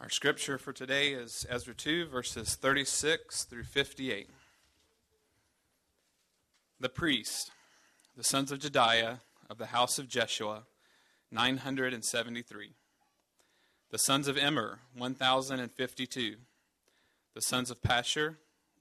Our scripture for today is Ezra 2, verses 36 through 58. The priest, the sons of Jediah of the house of Jeshua, 973. The sons of Immer, 1,052. The sons of Pashur,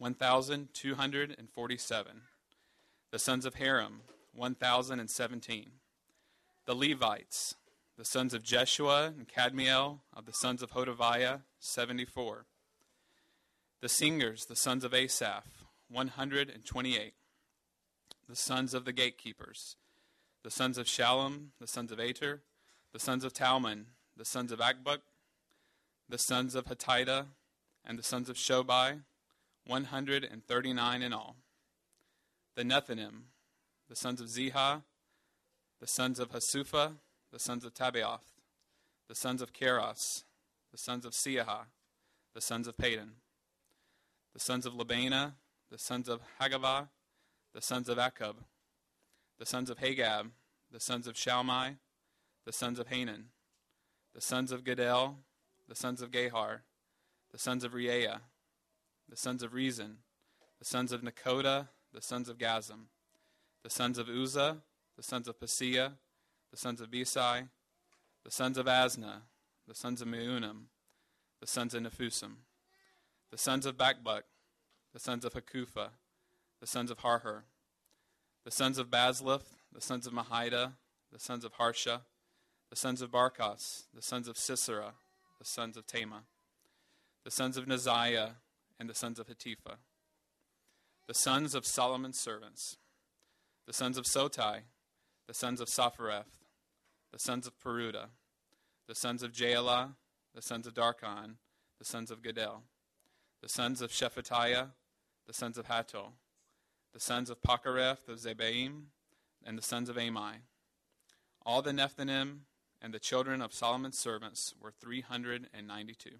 1,247. The sons of Haram, 1,017. The Levites, the sons of Jeshua and Kadmiel of the sons of Hodaviah, 74. The singers, the sons of Asaph, 128. The sons of the gatekeepers, the sons of Shallum, the sons of Ater, the sons of Talmon, the sons of Akbuk, the sons of Hatita, and the sons of Shobai, 139 in all. The Nethinim, the sons of Ziha, the sons of Hasupha, the sons of Tabaoth, the sons of Keros, the sons of Seaha, the sons of Padon, the sons of Labana, the sons of Hagavah, the sons of Akub, the sons of Hagab, the sons of Shalmai, the sons of Hanan, the sons of Gadel, the sons of Gahar, the sons of Reaiah, the sons of Rezin, the sons of Nakoda, the sons of Gazam, the sons of Uzzah, the sons of Paseah, the sons of Besai, the sons of Asna, the sons of Meunim, the sons of Nephusim, the sons of Bakbuk, the sons of Hakupha, the sons of Harhur, the sons of Bazlith, the sons of Mahida, the sons of Harsha, the sons of Barkos, the sons of Sisera, the sons of Tema, the sons of Neziah, and the sons of Hatipha, the sons of Solomon's servants, the sons of Sotai, the sons of Saphareth, the sons of Peruda, the sons of Jaala, the sons of Darkon, the sons of Gadel, the sons of Shephatiah, the sons of Hatto, the sons of Pakareth of Zebaim, and the sons of Amai. All the Nethinim and the children of Solomon's servants were 392.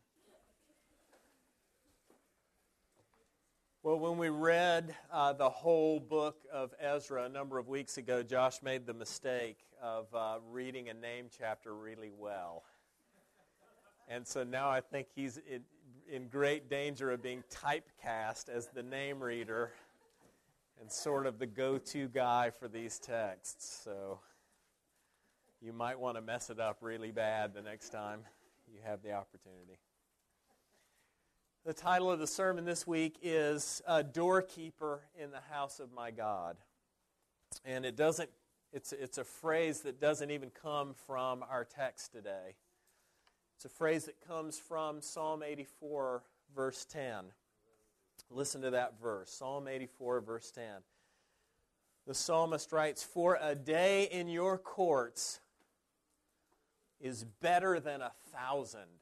Well, when we read the whole book of Ezra a number of weeks ago, Josh made the mistake of reading a name chapter really well. And so now I think he's in great danger of being typecast as the name reader and sort of the go-to guy for these texts. So you might want to mess it up really bad the next time you have the opportunity. The title of the sermon this week is Doorkeeper in the House of My God. And it's a phrase that doesn't even come from our text today. It's a phrase that comes from Psalm 84, verse 10. Listen to that verse, Psalm 84, verse 10. The psalmist writes, "For a day in your courts is better than 1,000.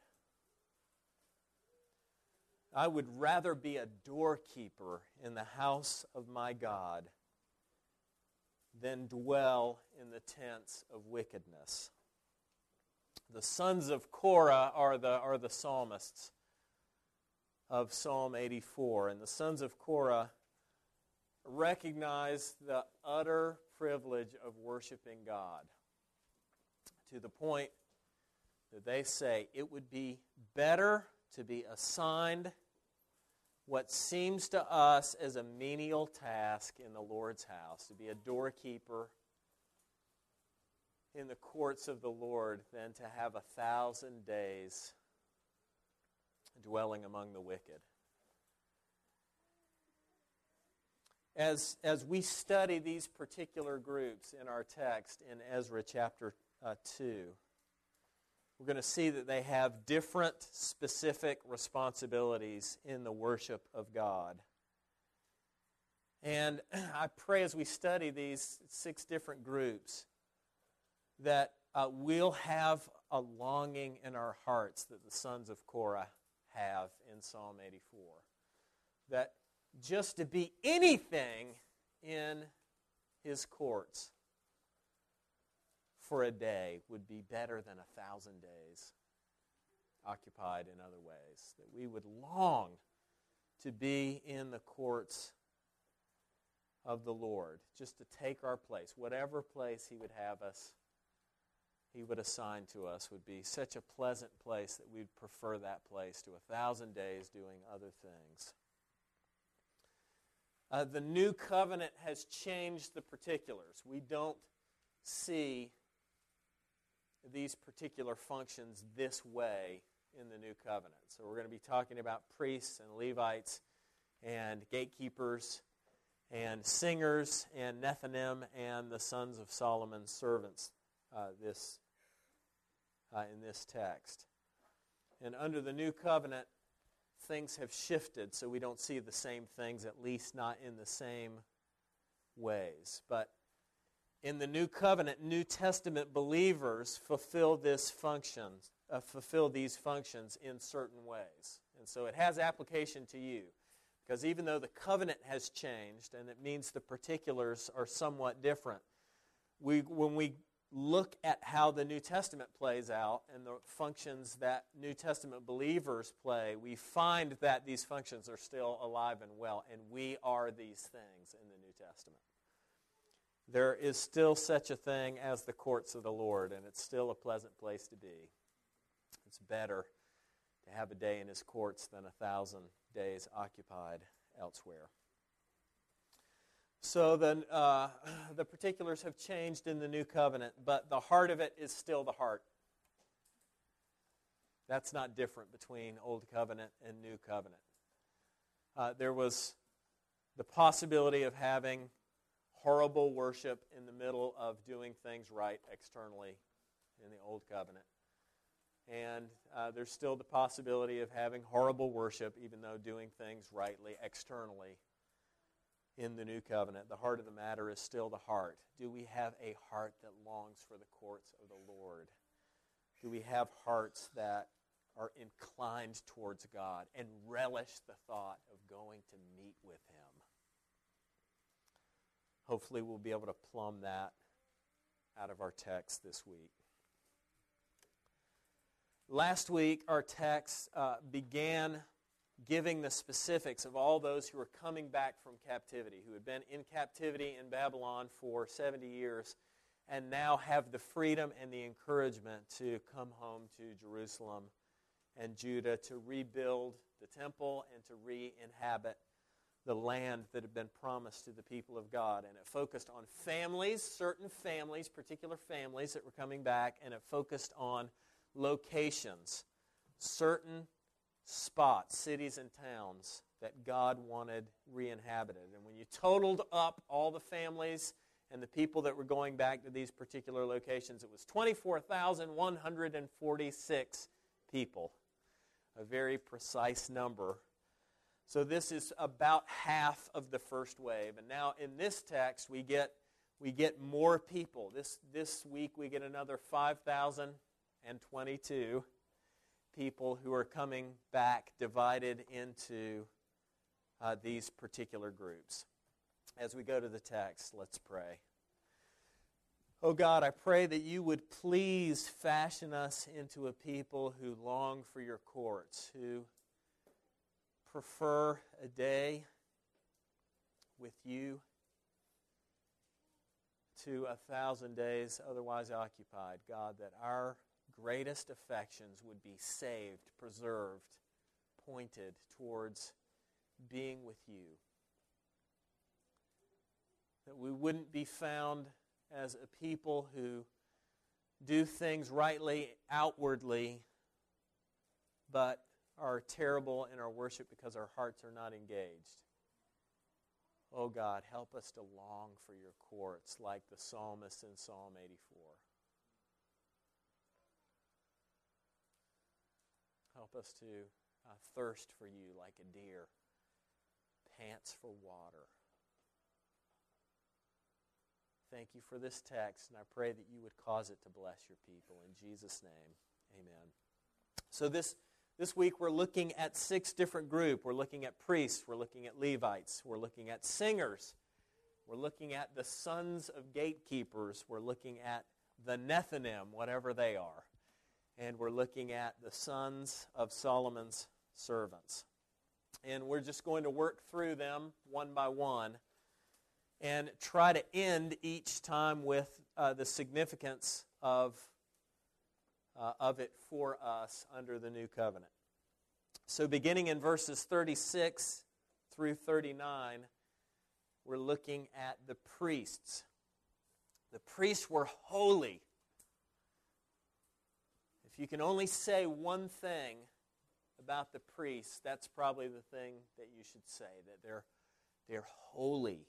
I would rather be a doorkeeper in the house of my God than dwell in the tents of wickedness." The sons of Korah are the psalmists of Psalm 84. And the sons of Korah recognize the utter privilege of worshiping God to the point that they say it would be better to be assigned what seems to us as a menial task in the Lord's house, to be a doorkeeper in the courts of the Lord, than to have 1,000 days dwelling among the wicked. As we study these particular groups in our text in Ezra chapter 2, we're going to see that they have different specific responsibilities in the worship of God. And I pray as we study these 6 different groups that we'll have a longing in our hearts that the sons of Korah have in Psalm 84. That just to be anything in his courts for a day would be better than 1,000 days occupied in other ways. That we would long to be in the courts of the Lord, just to take our place, whatever place he would have us He would assign to us would be such a pleasant place that we'd prefer that place to 1,000 days doing other things. The new covenant has changed the particulars. We don't see these particular functions this way in the new covenant. So we're going to be talking about priests and Levites and gatekeepers and singers and Nethinim and the sons of Solomon's servants in this text. And under the new covenant, things have shifted, so we don't see the same things, at least not in the same ways. But in the new covenant, New Testament believers fulfill these functions in certain ways. And so it has application to you. Because even though the covenant has changed, and it means the particulars are somewhat different, when we look at how the New Testament plays out and the functions that New Testament believers play, we find that these functions are still alive and well, and we are these things in the New Testament. There is still such a thing as the courts of the Lord, and it's still a pleasant place to be. It's better to have a day in His courts than 1,000 days occupied elsewhere. So then the particulars have changed in the new covenant, but the heart of it is still the heart. That's not different between Old Covenant and New Covenant. There was the possibility of having horrible worship in the middle of doing things right externally in the Old Covenant. And there's still the possibility of having horrible worship, even though doing things rightly externally in the New Covenant. The heart of the matter is still the heart. Do we have a heart that longs for the courts of the Lord? Do we have hearts that are inclined towards God and relish the thought of going to meet with Him? Hopefully we'll be able to plumb that out of our text this week. Last week, our text began giving the specifics of all those who were coming back from captivity, who had been in captivity in Babylon for 70 years, and now have the freedom and the encouragement to come home to Jerusalem and Judah to rebuild the temple and to re-inhabit the land that had been promised to the people of God. And it focused on families, certain families, particular families that were coming back, and it focused on locations, certain spots, cities and towns that God wanted re-inhabited. And when you totaled up all the families and the people that were going back to these particular locations, it was 24,146 people, a very precise number. So this is about half of the first wave. And now in this text, we get more people. This week we get another 5,022 people who are coming back, divided into these particular groups. As we go to the text, let's pray. Oh God, I pray that you would please fashion us into a people who long for your courts, who prefer a day with you to 1,000 days otherwise occupied. God, that our greatest affections would be saved, preserved, pointed towards being with you. That we wouldn't be found as a people who do things rightly outwardly, but are terrible in our worship because our hearts are not engaged. Oh God, help us to long for your courts like the psalmist in Psalm 84. Help us to thirst for you like a deer pants for water. Thank you for this text, and I pray that you would cause it to bless your people. In Jesus' name, amen. So this week we're looking at 6 different groups. We're looking at priests. We're looking at Levites. We're looking at singers. We're looking at the sons of gatekeepers. We're looking at the Nethinim, whatever they are. And we're looking at the sons of Solomon's servants. And we're just going to work through them one by one and try to end each time with the significance of of it for us under the new covenant. So beginning in verses 36 through 39, we're looking at the priests. The priests were holy. If you can only say one thing about the priests, that's probably the thing that you should say, that they're holy.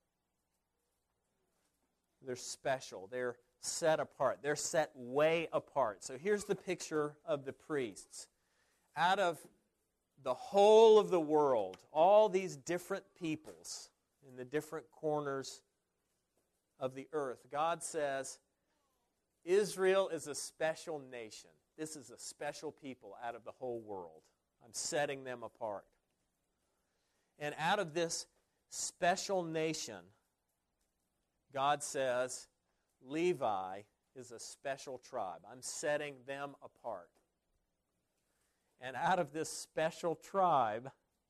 They're special. They're set apart. They're set way apart. So here's the picture of the priests. Out of the whole of the world, all these different peoples in the different corners of the earth, God says, Israel is a special nation. This is a special people out of the whole world. I'm setting them apart. And out of this special nation, God says, Levi is a special tribe. I'm setting them apart. And out of this special tribe,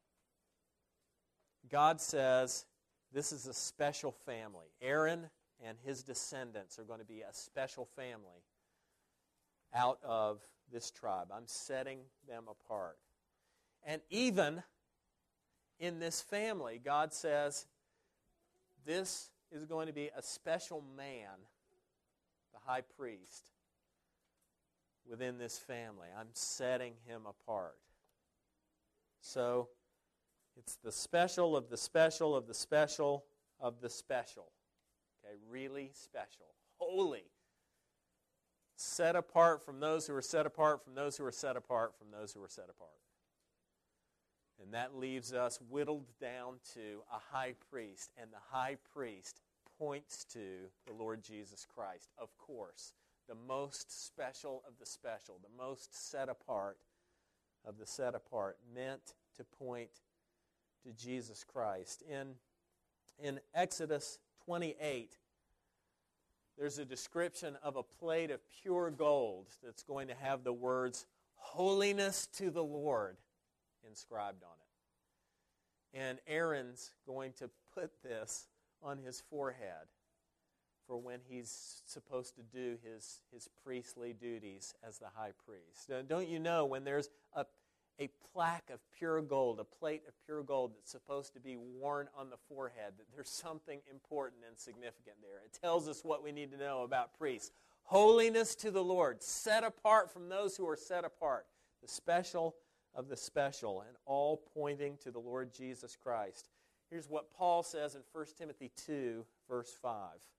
God says, this is a special family. Aaron and his descendants are going to be a special family out of this tribe. I'm setting them apart. And even in this family, God says, this is going to be a special man, the high priest, within this family. I'm setting him apart. So, it's the special of the special of the special of the special. Okay, really special. Holy. Set apart from those who are set apart, from those who are set apart, from those who are set apart. And that leaves us whittled down to a high priest. And the high priest points to the Lord Jesus Christ, of course. The most special of the special, the most set apart of the set apart, meant to point to Jesus Christ. In Exodus 28, there's a description of a plate of pure gold that's going to have the words, "Holiness to the Lord," inscribed on it. And Aaron's going to put this on his forehead for when he's supposed to do his priestly duties as the high priest. Now, don't you know, when there's a plaque of pure gold, a plate of pure gold that's supposed to be worn on the forehead, that there's something important and significant there. It tells us what we need to know about priests. Holiness to the Lord, set apart from those who are set apart, the special of the special, and all pointing to the Lord Jesus Christ. Here's what Paul says in 1 Timothy 2, verse 5.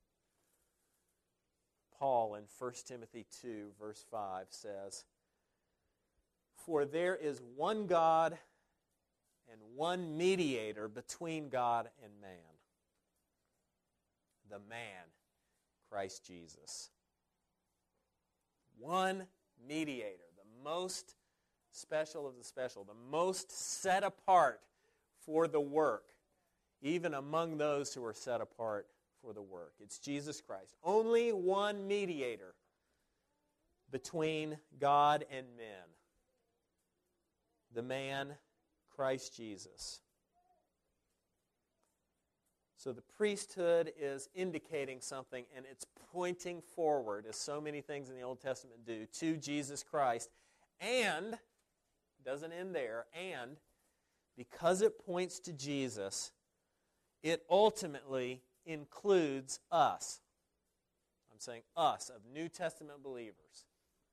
Paul in 1 Timothy 2, verse 5 says, "For there is one God and one mediator between God and man, the man, Christ Jesus." One mediator, the most special of the special, the most set apart for the work, even among those who are set apart for the work. It's Jesus Christ. Only one mediator between God and men. The man, Christ Jesus. So the priesthood is indicating something, and it's pointing forward, as so many things in the Old Testament do, to Jesus Christ. And, it doesn't end there, and because it points to Jesus, it ultimately includes us. I'm saying us, of New Testament believers.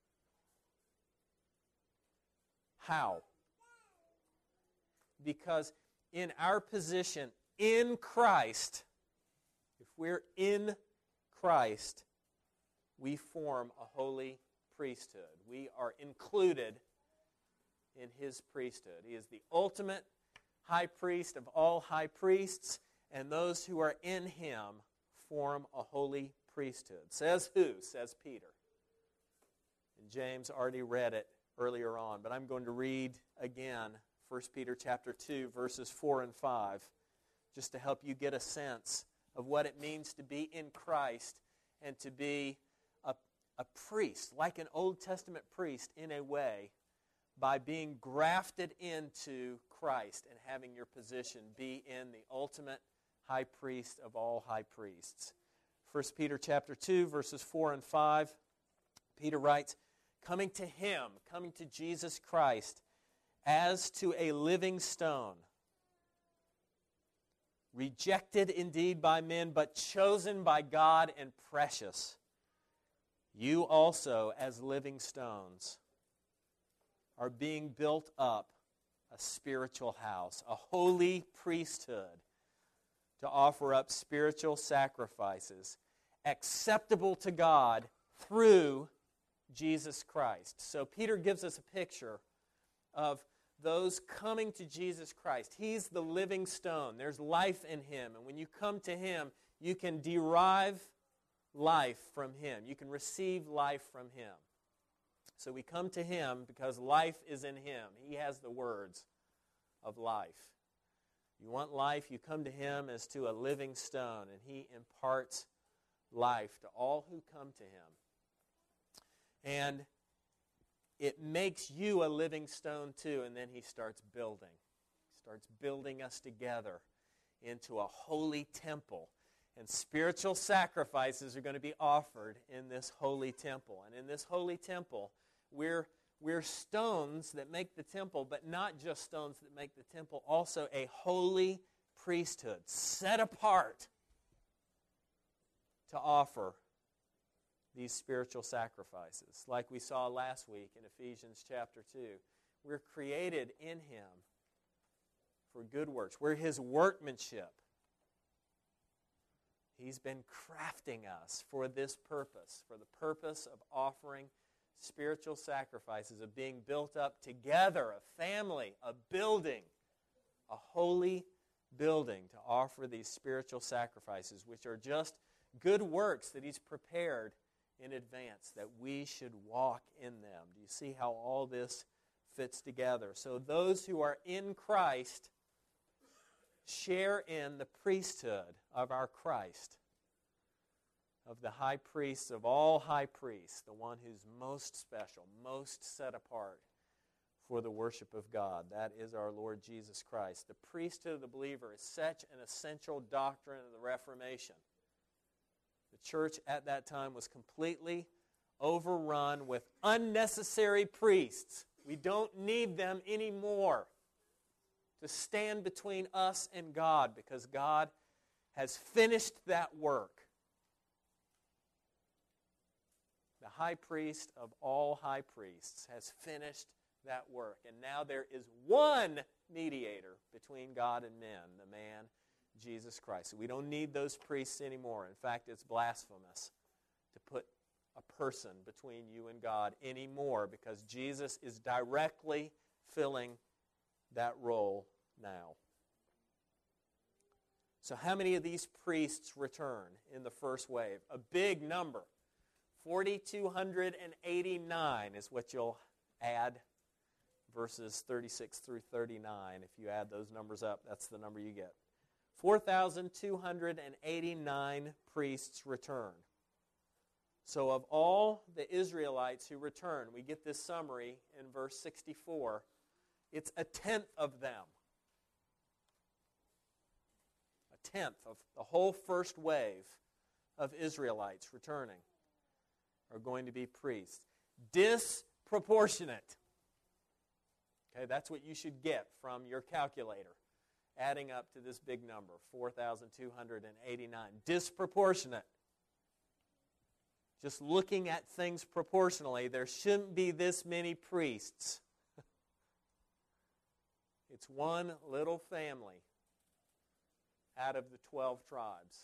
How? Because in our position in Christ, if we're in Christ, we form a holy priesthood. We are included in His priesthood. He is the ultimate high priest of all high priests, and those who are in Him form a holy priesthood. Says who? Says Peter. And James already read it earlier on, but I'm going to read again 1 Peter chapter 2, verses 4 and 5, just to help you get a sense of what it means to be in Christ and to be a priest, like an Old Testament priest in a way, by being grafted into Christ and having your position be in the ultimate high priest of all high priests. 1 Peter chapter 2, verses 4 and 5, Peter writes, coming to Him, coming to Jesus Christ as to a living stone, rejected indeed by men, but chosen by God and precious. You also, as living stones, are being built up a spiritual house, a holy priesthood, to offer up spiritual sacrifices acceptable to God through Jesus Christ. So Peter gives us a picture of those coming to Jesus Christ. He's the living stone. There's life in Him. And when you come to Him, you can derive life from Him. You can receive life from Him. So we come to Him because life is in Him. He has the words of life. You want life, you come to Him as to a living stone, and He imparts life to all who come to Him. And it makes you a living stone too, and then He starts building. He starts building us together into a holy temple. And spiritual sacrifices are going to be offered in this holy temple. And in this holy temple, we're stones that make the temple, but not just stones that make the temple, also a holy priesthood, set apart to offer these spiritual sacrifices. Like we saw last week in Ephesians chapter 2. We're created in Him for good works. We're His workmanship. He's been crafting us for this purpose, for the purpose of offering spiritual sacrifices, of being built up together, a family, a building, a holy building to offer these spiritual sacrifices, which are just good works that He's prepared in advance, that we should walk in them. Do you see how all this fits together? So those who are in Christ share in the priesthood of our Christ, of the high priest of all high priests, the one who's most special, most set apart for the worship of God. That is our Lord Jesus Christ. The priesthood of the believer is such an essential doctrine of the Reformation. The church at that time was completely overrun with unnecessary priests. We don't need them anymore to stand between us and God, because God has finished that work. The high priest of all high priests has finished that work. And now there is one mediator between God and men, the man Jesus Christ. So we don't need those priests anymore. In fact, it's blasphemous to put a person between you and God anymore, because Jesus is directly filling that role now. So how many of these priests return in the first wave? A big number. 4,289 is what you'll add, verses 36 through 39. If you add those numbers up, that's the number you get. 4,289 priests return. So of all the Israelites who return, we get this summary in verse 64. It's a tenth of them. A tenth of the whole first wave of Israelites returning are going to be priests. Disproportionate. Okay, that's what you should get from your calculator, adding up to this big number, 4,289. Disproportionate. Just looking at things proportionally, there shouldn't be this many priests. It's one little family out of the 12 tribes.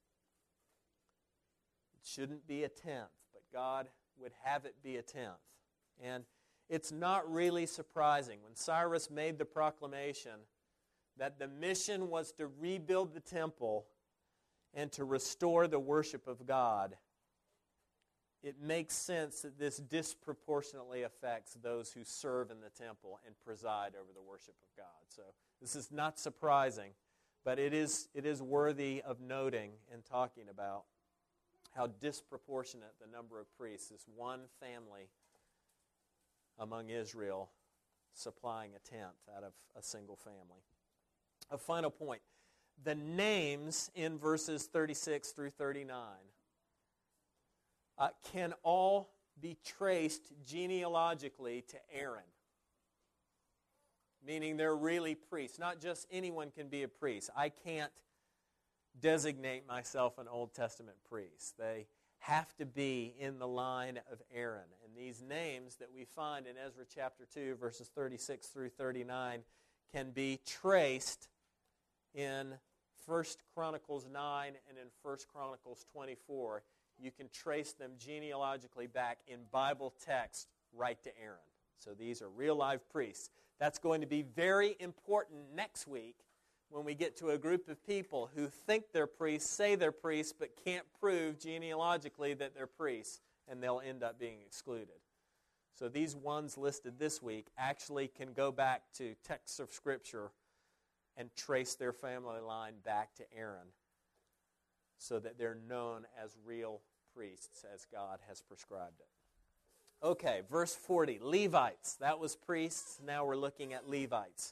It shouldn't be a tenth, but God would have it be a tenth. And it's not really surprising. When Cyrus made the proclamation that the mission was to rebuild the temple and to restore the worship of God, it makes sense that this disproportionately affects those who serve in the temple and preside over the worship of God. So this is not surprising, but it is worthy of noting and talking about how disproportionate the number of priests, this one family among Israel supplying a tenth out of a single family. A final point. The names in verses 36 through 39 can all be traced genealogically to Aaron. Meaning they're really priests. Not just anyone can be a priest. I can't designate myself an Old Testament priest. They have to be in the line of Aaron. And these names that we find in Ezra chapter 2, verses 36 through 39, can be traced in 1 Chronicles 9 and in 1 Chronicles 24. You can trace them genealogically back in Bible text right to Aaron. So these are real live priests. That's going to be very important next week when we get to a group of people who think they're priests, say they're priests, but can't prove genealogically that they're priests, and they'll end up being excluded. So these ones listed this week actually can go back to texts of Scripture and trace their family line back to Aaron so that they're known as real priests as God has prescribed it. Okay, verse 40, Levites. That was priests. Now we're looking at Levites.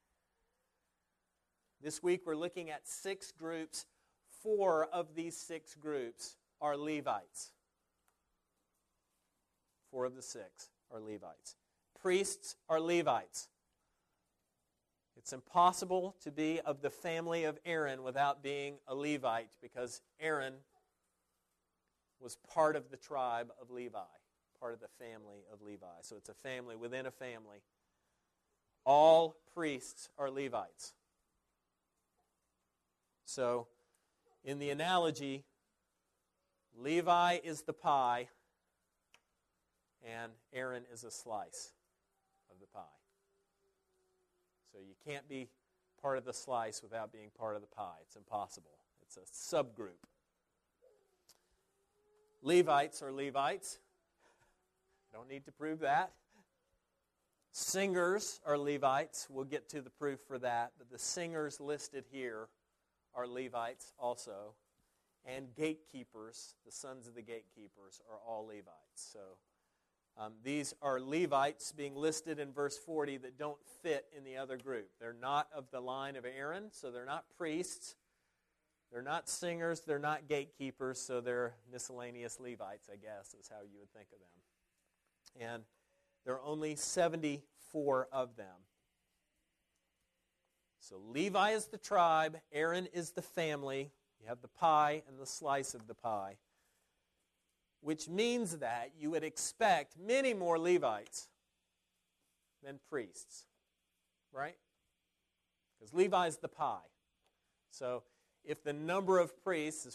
This week we're looking at 6 groups. 4 of these 6 groups are Levites. 4 of the 6 are Levites. Priests are Levites. It's impossible to be of the family of Aaron without being a Levite because Aaron was part of the tribe of Levi, part of the family of Levi. So it's a family within a family. All priests are Levites. So in the analogy, Levi is the pie and Aaron is a slice of the pie. So you can't be part of the slice without being part of the pie. It's impossible. It's a subgroup. Levites are Levites. Don't need to prove that. Singers are Levites. We'll get to the proof for that. But the singers listed here are Levites also. And gatekeepers, the sons of the gatekeepers, are all Levites. So these are Levites being listed in verse 40 that don't fit in the other group. They're not of the line of Aaron, so they're not priests. They're not singers. They're not gatekeepers, so they're miscellaneous Levites, I guess, is how you would think of them. And there are only 74 of them. So Levi is the tribe. Aaron is the family. You have the pie and the slice of the pie. Which means that you would expect many more Levites than priests. Right? Because Levi is the pie. So if the number of priests is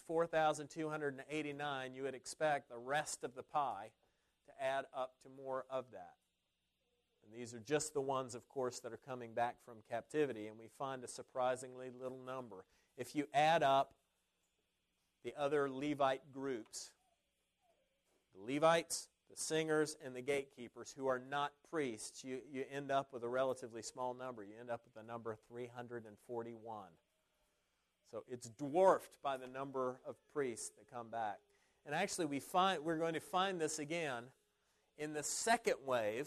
4,289, you would expect the rest of the pie to add up to more of that. And these are just the ones, of course, that are coming back from captivity, and we find a surprisingly little number. If you add up the other Levite groups, the Levites, the singers, and the gatekeepers who are not priests, you end up with a relatively small number. You end up with the number 341. So it's dwarfed by the number of priests that come back. And actually we're going to find this again in the second wave.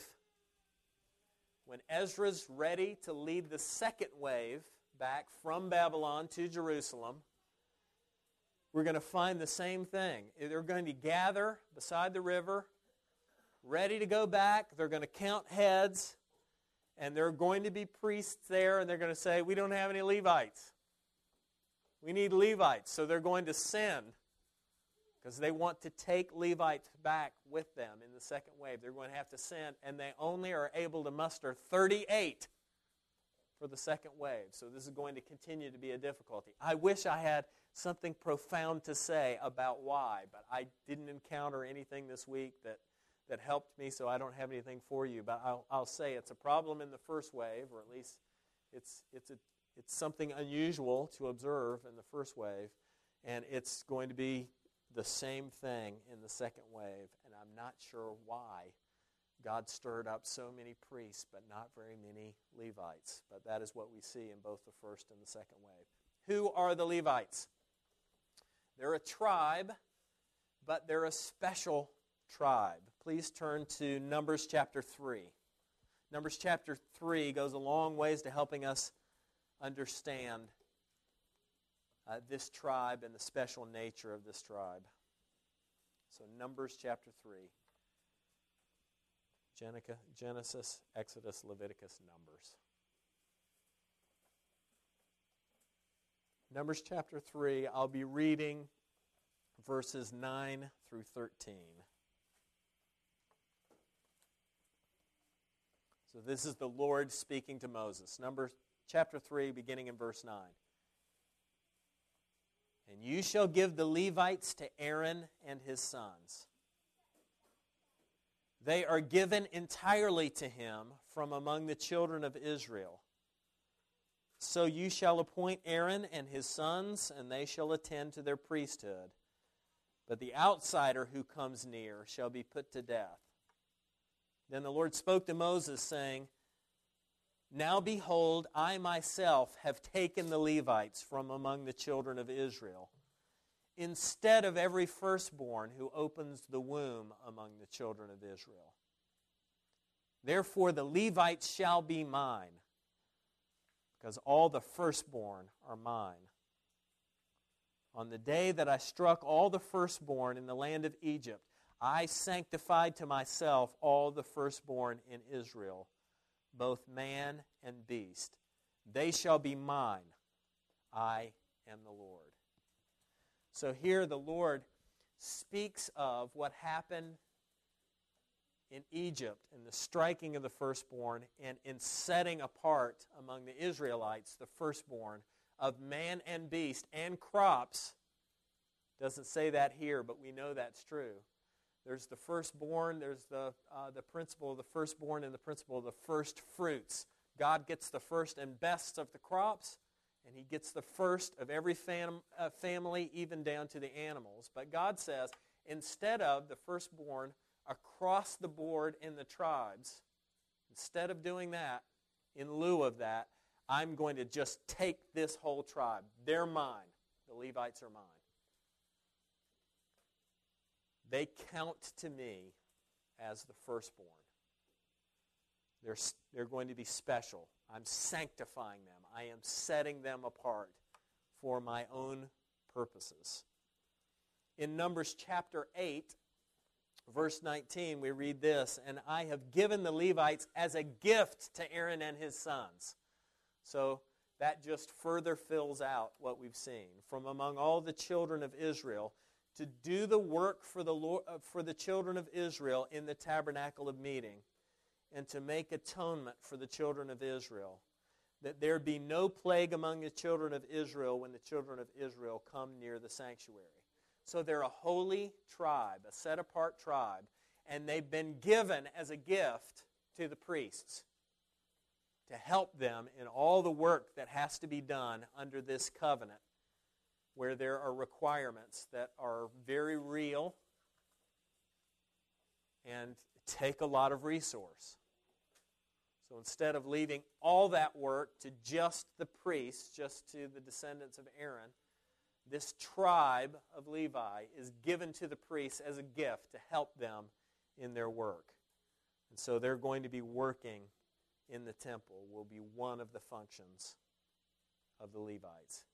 When Ezra's ready to lead the second wave back from Babylon to Jerusalem, we're going to find the same thing. They're going to gather beside the river, ready to go back. They're going to count heads, and there are going to be priests there, and they're going to say, we don't have any Levites. We need Levites. So they're going to send, because they want to take Levites back with them in the second wave. They're going to have to send, and they only are able to muster 38 for the second wave. So this is going to continue to be a difficulty. I wish I had something profound to say about why, but I didn't encounter anything this week that helped me, so I don't have anything for you. But I'll say it's a problem in the first wave, or at least it's something unusual to observe in the first wave, and it's going to be the same thing in the second wave, and I'm not sure why God stirred up so many priests, but not very many Levites. But that is what we see in both the first and the second wave. Who are the Levites? They're a tribe, but they're a special tribe. Please turn to Numbers chapter 3. Numbers chapter 3 goes a long ways to helping us understand this tribe and the special nature of this tribe. So Numbers chapter 3. Genesis, Exodus, Leviticus, Numbers. Numbers chapter 3, I'll be reading verses 9 through 13. So this is the Lord speaking to Moses. Numbers chapter 3, beginning in verse 9. And you shall give the Levites to Aaron and his sons. They are given entirely to him from among the children of Israel. So you shall appoint Aaron and his sons, and they shall attend to their priesthood. But the outsider who comes near shall be put to death. Then the Lord spoke to Moses, saying, Now behold, I myself have taken the Levites from among the children of Israel, instead of every firstborn who opens the womb among the children of Israel. Therefore the Levites shall be mine, because all the firstborn are mine. On the day that I struck all the firstborn in the land of Egypt, I sanctified to myself all the firstborn in Israel, both man and beast. They shall be mine. I am the Lord. So here the Lord speaks of what happened in Egypt, in the striking of the firstborn, and in setting apart among the Israelites the firstborn of man and beast and crops. Doesn't say that here, but we know that's true. There's the firstborn, there's the principle of the firstborn, and the principle of the first fruits. God gets the first and best of the crops, and He gets the first of every family, even down to the animals. But God says, instead of the firstborn across the board in the tribes, instead of doing that, in lieu of that, I'm going to just take this whole tribe. They're mine. The Levites are mine. They count to me as the firstborn. They're going to be special. I'm sanctifying them. I am setting them apart for my own purposes. In Numbers chapter 8, verse 19, we read this, And I have given the Levites as a gift to Aaron and his sons. So that just further fills out what we've seen. From among all the children of Israel, to do the work for the children of Israel in the tabernacle of meeting, and to make atonement for the children of Israel, that there be no plague among the children of Israel when the children of Israel come near the sanctuary. So they're a holy tribe, a set-apart tribe, and they've been given as a gift to the priests to help them in all the work that has to be done under this covenant, where there are requirements that are very real and take a lot of resource. So instead of leaving all that work to just the priests, just to the descendants of Aaron, this tribe of Levi is given to the priests as a gift to help them in their work. And so they're going to be working in the temple, will be one of the functions of the Levites.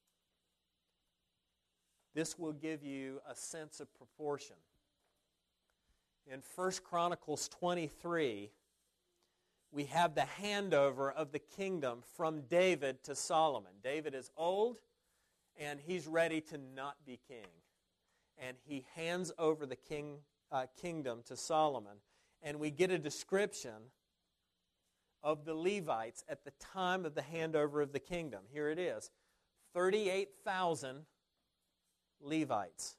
This will give you a sense of proportion. In 1 Chronicles 23, we have the handover of the kingdom from David to Solomon. David is old, and he's ready to not be king. And he hands over the kingdom to Solomon. And we get a description of the Levites at the time of the handover of the kingdom. Here it is. 38,000 Levites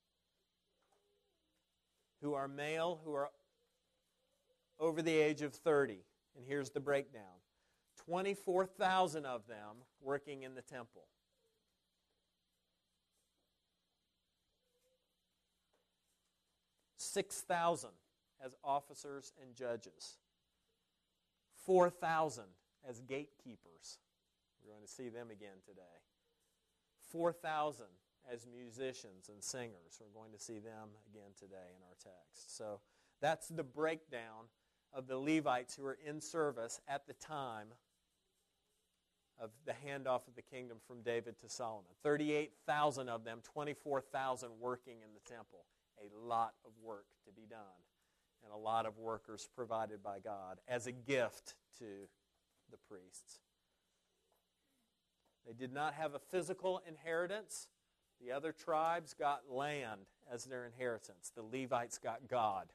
who are male, who are over the age of 30. And here's the breakdown. 24,000 of them working in the temple. 6,000 as officers and judges. 4,000 as gatekeepers. We're going to see them again today. 4,000 as musicians and singers. We're going to see them again today in our text. So that's the breakdown of the Levites who are in service at the time of the handoff of the kingdom from David to Solomon. 38,000 of them, 24,000 working in the temple. A lot of work to be done. and a lot of workers provided by God as a gift to the priests. They did not have a physical inheritance. The other tribes got land as their inheritance. The Levites got God.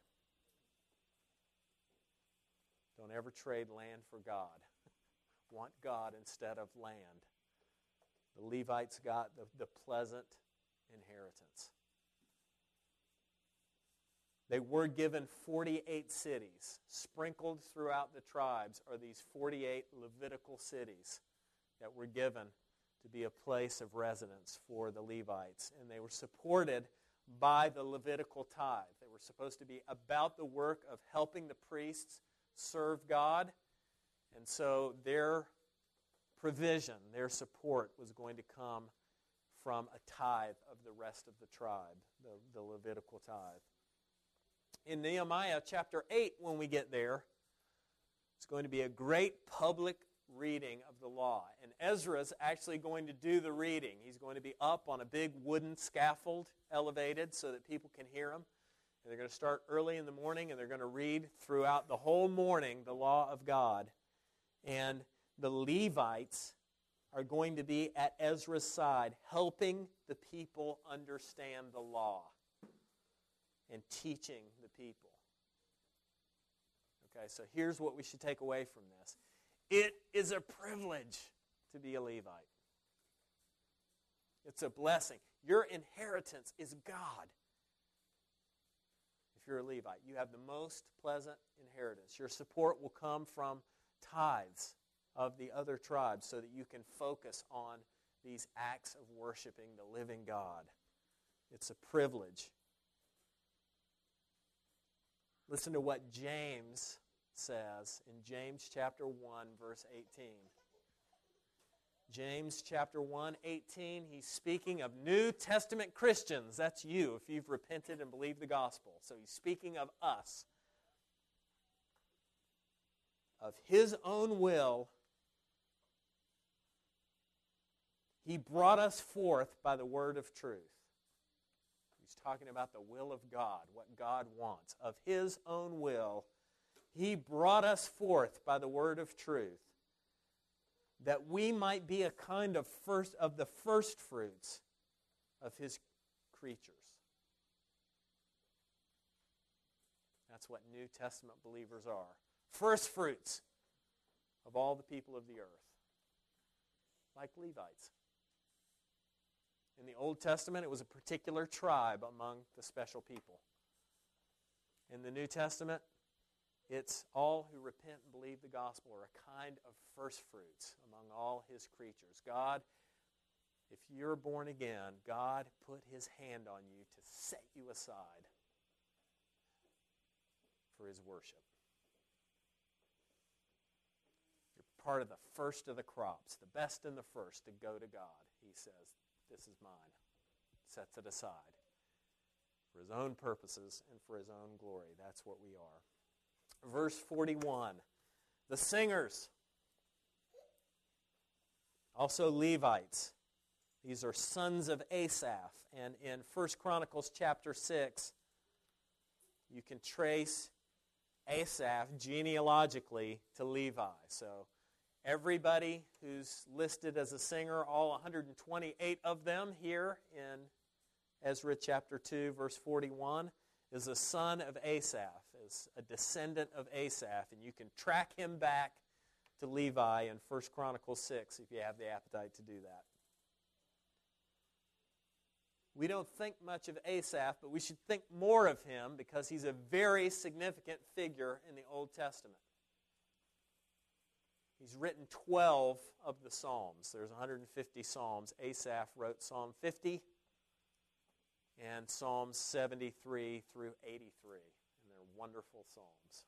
Don't ever trade land for God. Want God instead of land. The Levites got the pleasant inheritance. They were given 48 cities. Sprinkled throughout the tribes are these 48 Levitical cities that were given to be a place of residence for the Levites. And they were supported by the Levitical tithe. They were supposed to be about the work of helping the priests serve God. And so their provision, their support was going to come from a tithe of the rest of the tribe, the Levitical tithe. In Nehemiah chapter 8, when we get there, it's going to be a great public reading of the law. And Ezra's actually going to do the reading. He's going to be up on a big wooden scaffold, elevated, so that people can hear him. And they're going to start early in the morning, and they're going to read throughout the whole morning the law of God. And the Levites are going to be at Ezra's side, helping the people understand the law and teaching the people. Okay, so here's what we should take away from this. It is a privilege to be a Levite. It's a blessing. Your inheritance is God. If you're a Levite, you have the most pleasant inheritance. Your support will come from tithes of the other tribes so that you can focus on these acts of worshiping the living God. It's a privilege. Listen to what James says in James chapter 1, verse 18. James chapter 1, 18, he's speaking of New Testament Christians. That's you, if you've repented and believed the gospel. So he's speaking of us. Of his own will, he brought us forth by the word of truth. He's talking about the will of God, what God wants. Of his own will, he brought us forth by the word of truth, that we might be a kind of the first fruits of his creatures. That's what New Testament believers are. First fruits of all the people of the earth. Like Levites. In the Old Testament, it was a particular tribe among the special people. In the New Testament, it's all who repent and believe the gospel are a kind of first fruits among all his creatures. God, if you're born again, God put his hand on you to set you aside for his worship. You're part of the first of the crops, the best and the first to go to God. He says, this is mine. Sets it aside for his own purposes and for his own glory. That's what we are. Verse 41, the singers, also Levites. These are sons of Asaph. And in 1 Chronicles chapter 6, you can trace Asaph genealogically to Levi. So everybody who's listed as a singer, all 128 of them here in Ezra chapter 2, verse 41, is a son of Asaph, is a descendant of Asaph. And you can track him back to Levi in 1 Chronicles 6 if you have the appetite to do that. We don't think much of Asaph, but we should think more of him because he's a very significant figure in the Old Testament. He's written 12 of the Psalms. There's 150 Psalms. Asaph wrote Psalm 50 and Psalms 73 through 83. And they're wonderful Psalms.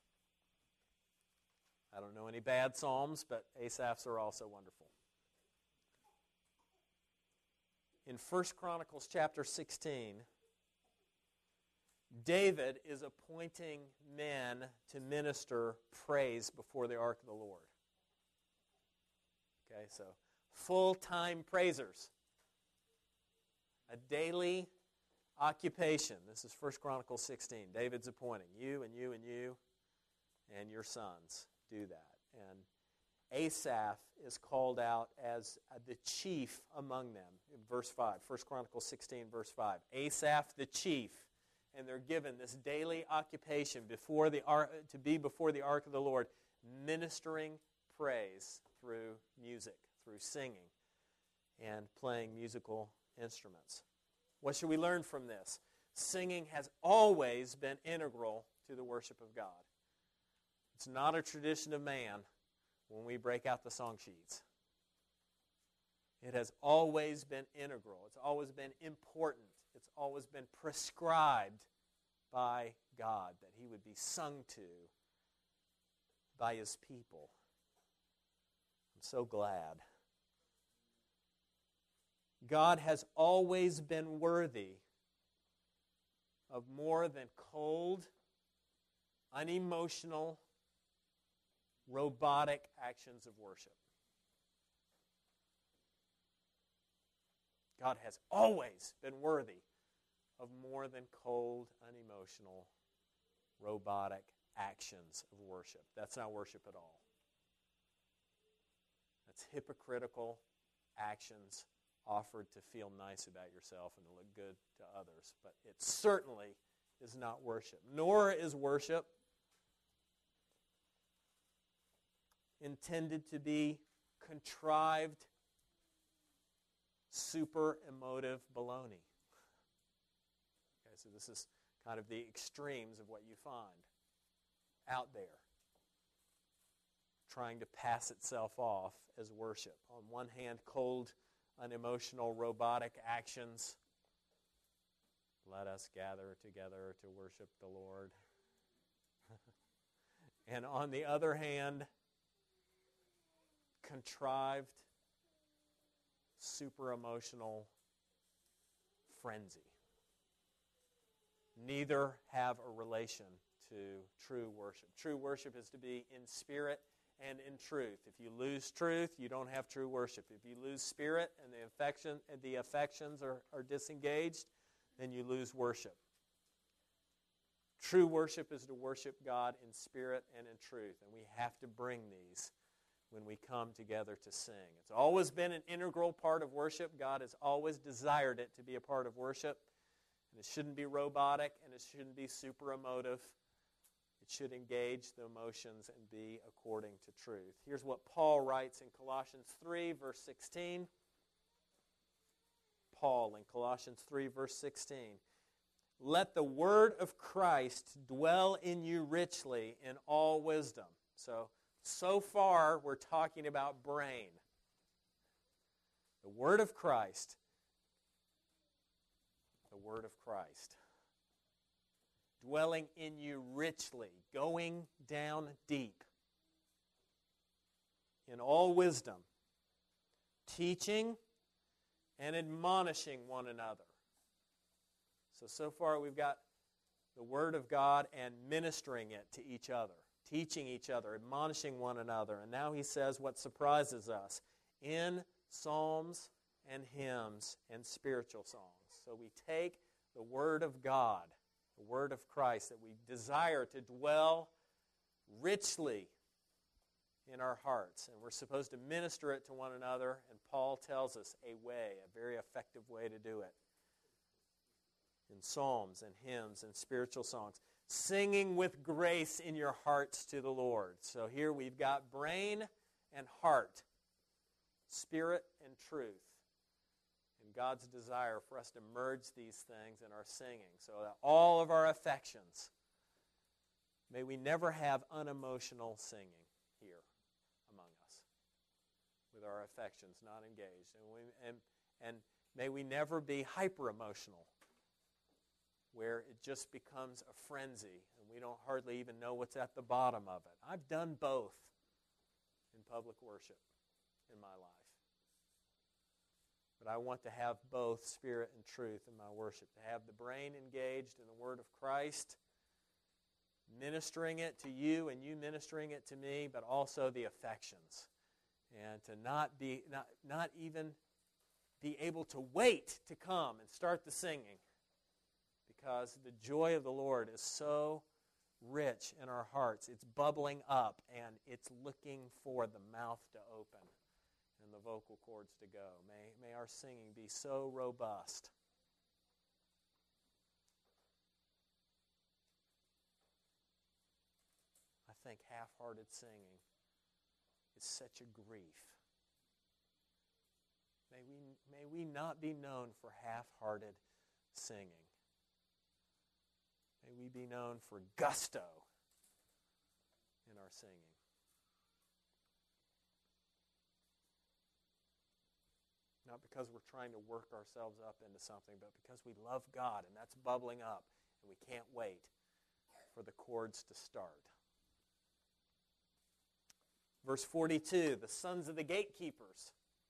I don't know any bad Psalms, but Asaph's are also wonderful. In 1 Chronicles chapter 16, David is appointing men to minister praise before the ark of the Lord. Okay, so full-time praisers. A daily Occupation. This is 1 Chronicles 16. David's appointing you and you and you and your sons do that. And Asaph is called out as the chief among them. In verse 5, 1 Chronicles 16, verse 5. Asaph the chief. And they're given this daily occupation to be before the ark of the Lord, ministering praise through music, through singing, and playing musical instruments. What should we learn from this? Singing has always been integral to the worship of God. It's not a tradition of man when we break out the song sheets. It has always been integral. It's always been important. It's always been prescribed by God that he would be sung to by his people. I'm so glad. God has always been worthy of more than cold, unemotional, robotic actions of worship. God has always been worthy of more than cold, unemotional, robotic actions of worship. That's not worship at all. That's hypocritical actions offered to feel nice about yourself and to look good to others. But it certainly is not worship. Nor is worship intended to be contrived, super emotive baloney. Okay, so this is kind of the extremes of what you find out there, trying to pass itself off as worship. On one hand, cold, unemotional, robotic actions. Let us gather together to worship the Lord. And on the other hand, contrived, super emotional frenzy. Neither have a relation to true worship. True worship is to be in spirit and in truth. If you lose truth, you don't have true worship. If you lose spirit and the affections are disengaged, then you lose worship. True worship is to worship God in spirit and in truth, and we have to bring these when we come together to sing. It's always been an integral part of worship. God has always desired it to be a part of worship. And it shouldn't be robotic, and it shouldn't be super emotive. It should engage the emotions and be according to truth. Here's what Paul writes in Colossians 3, verse 16. Paul in Colossians 3, verse 16. Let the word of Christ dwell in you richly in all wisdom. So far, we're talking about brain. The word of Christ. The word of Christ. Dwelling in you richly, going down deep. In all wisdom, teaching and admonishing one another. So far we've got the Word of God and ministering it to each other, teaching each other, admonishing one another. And now he says what surprises us, in psalms and hymns and spiritual songs. So we take the Word of God, the Word of Christ, that we desire to dwell richly in our hearts. And we're supposed to minister it to one another. And Paul tells us a very effective way to do it. In psalms and hymns and spiritual songs. Singing with grace in your hearts to the Lord. So here we've got brain and heart. Spirit and truth. And God's desire for us to merge these things in our singing. So that all of our affections, may we never have unemotional singing here among us. With our affections not engaged. And may we never be hyper-emotional, where it just becomes a frenzy and we don't hardly even know what's at the bottom of it. I've done both in public worship in my life. But I want to have both spirit and truth in my worship, to have the brain engaged in the Word of Christ, ministering it to you and you ministering it to me, but also the affections. And to not even be able to wait to come and start the singing. because the joy of the Lord is so rich in our hearts. It's bubbling up, and it's looking for the mouth to open and the vocal cords to go. May our singing be so robust. I think half-hearted singing is such a grief. May we not be known for half-hearted singing. May we be known for gusto in our singing. Not because we're trying to work ourselves up into something, but because we love God, and that's bubbling up, and we can't wait for the chords to start. Verse 42, the sons of the gatekeepers.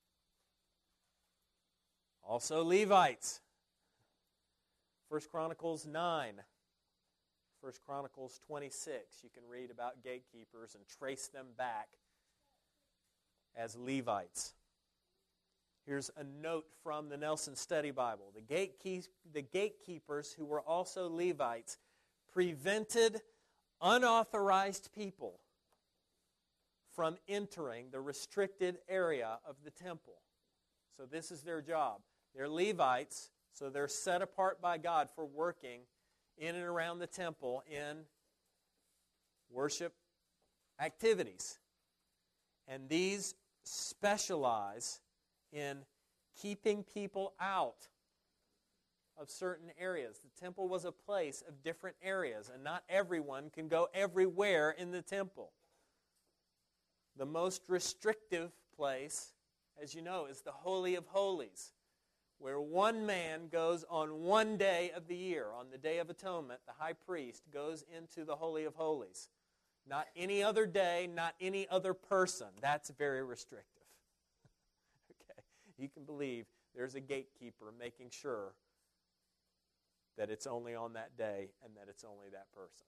Also Levites. 1 Chronicles 9. 1 Chronicles 26. You can read about gatekeepers and trace them back as Levites. Here's a note from the Nelson Study Bible. The gatekeepers, who were also Levites, prevented unauthorized people from entering the restricted area of the temple. So this is their job. They're Levites, so they're set apart by God for working in and around the temple in worship activities. And these specialize in keeping people out of certain areas. The temple was a place of different areas, and not everyone can go everywhere in the temple. The most restrictive place, as you know, is the Holy of Holies, where one man goes on one day of the year. On the Day of Atonement, the high priest goes into the Holy of Holies. Not any other day, not any other person. That's very restrictive. Okay, you can believe there's a gatekeeper making sure that it's only on that day and that it's only that person.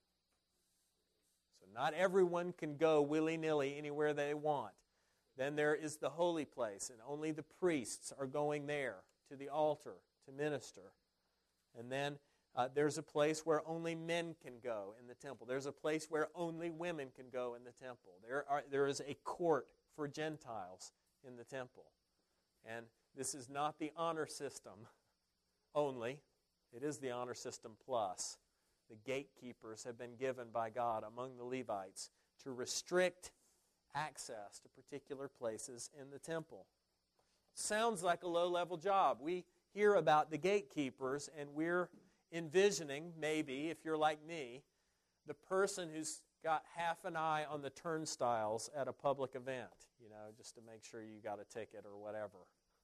So not everyone can go willy-nilly anywhere they want. Then there is the holy place, and only the priests are going there to the altar to minister. And then there's a place where only men can go in the temple. There's a place where only women can go in the temple. There is a court for Gentiles in the temple. And this is not the honor system only. It is the honor system plus. The gatekeepers have been given by God among the Levites to restrict access to particular places in the temple. Sounds like a low-level job. We hear about the gatekeepers, and we're envisioning, maybe, if you're like me, the person who's got half an eye on the turnstiles at a public event, just to make sure you got a ticket or whatever.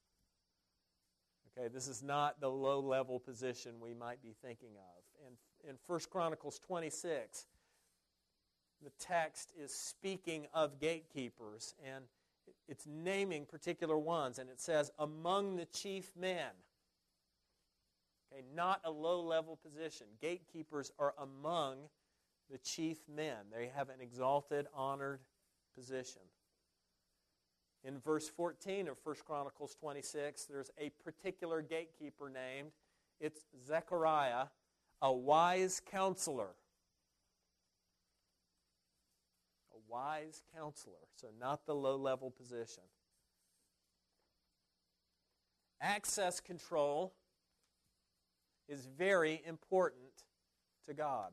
Okay, this is not the low-level position we might be thinking of. In 1 Chronicles 26, the text is speaking of gatekeepers, and it's naming particular ones, and it says, among the chief men. Okay, not a low-level position. Gatekeepers are among the chief men. They have an exalted, honored position. In verse 14 of 1 Chronicles 26, there's a particular gatekeeper named. It's Zechariah, a wise counselor. A wise counselor, so not the low-level position. Access control is very important to God.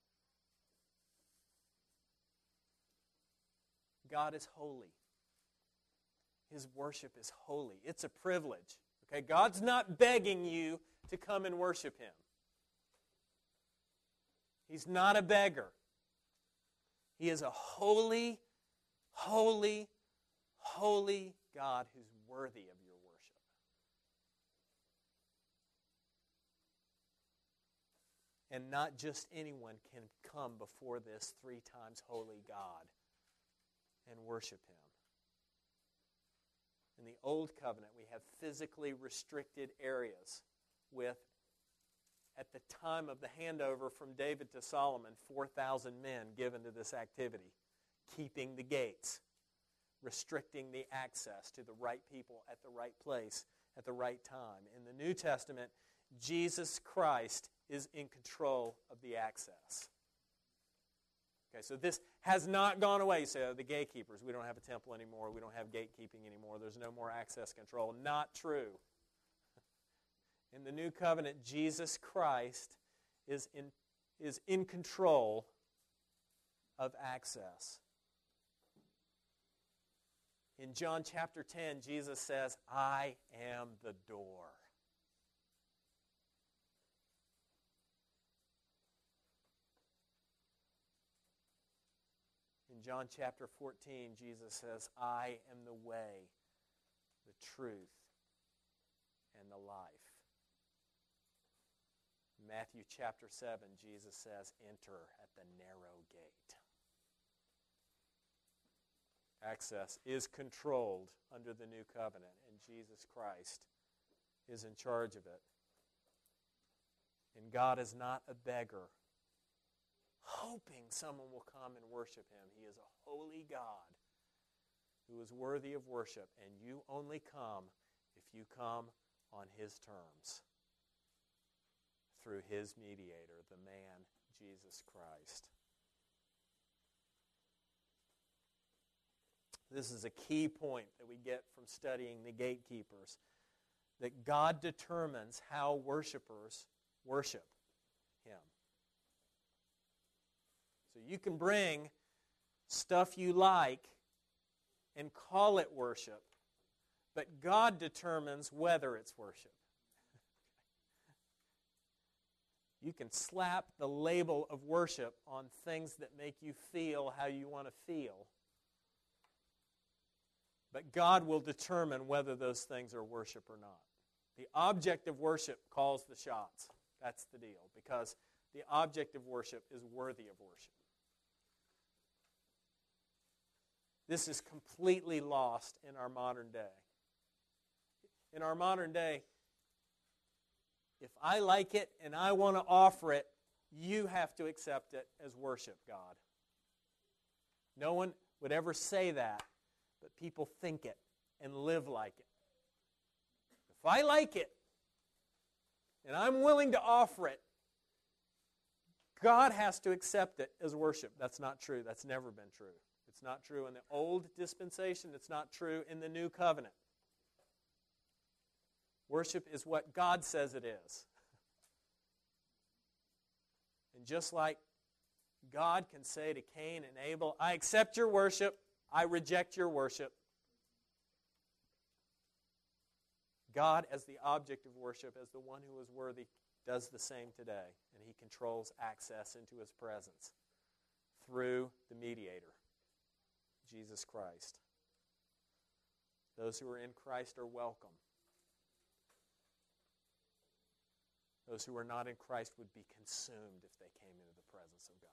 God is holy. His worship is holy. It's a privilege. Okay, God's not begging you to come and worship Him. He's not a beggar. He is a holy, holy, holy God who's worthy of your worship. And not just anyone can come before this 3 times holy God and worship Him. In the Old Covenant, we have physically restricted areas with, at the time of the handover from David to Solomon, 4,000 men given to this activity, keeping the gates, restricting the access to the right people at the right place at the right time. In the New Testament, Jesus Christ is in control of the access. Okay, so this has not gone away. You say, the gatekeepers, we don't have a temple anymore, we don't have gatekeeping anymore, there's no more access control. Not true. In the new covenant, Jesus Christ is in control of access. In John chapter 10, Jesus says, I am the door. In John chapter 14, Jesus says, I am the way, the truth, and the life. In Matthew chapter 7, Jesus says, enter at the narrow gate. Access is controlled under the new covenant, and Jesus Christ is in charge of it. And God is not a beggar, hoping someone will come and worship Him. He is a holy God who is worthy of worship, and you only come if you come on His terms, through His mediator, the man, Jesus Christ. This is a key point that we get from studying the gatekeepers, that God determines how worshipers worship Him. So you can bring stuff you like and call it worship, but God determines whether it's worship. You can slap the label of worship on things that make you feel how you want to feel, but God will determine whether those things are worship or not. The object of worship calls the shots. That's the deal, because the object of worship is worthy of worship. This is completely lost in our modern day. In our modern day, if I like it and I want to offer it, you have to accept it as worship, God. No one would ever say that, but people think it and live like it. If I like it and I'm willing to offer it, God has to accept it as worship. That's not true. That's never been true. It's not true in the old dispensation. It's not true in the new covenant. Worship is what God says it is. And just like God can say to Cain and Abel, I accept your worship, I reject your worship. God, as the object of worship, as the one who is worthy, does the same today. And He controls access into His presence through the mediator, Jesus Christ. Those who are in Christ are welcome. Those who are not in Christ would be consumed if they came into the presence of God.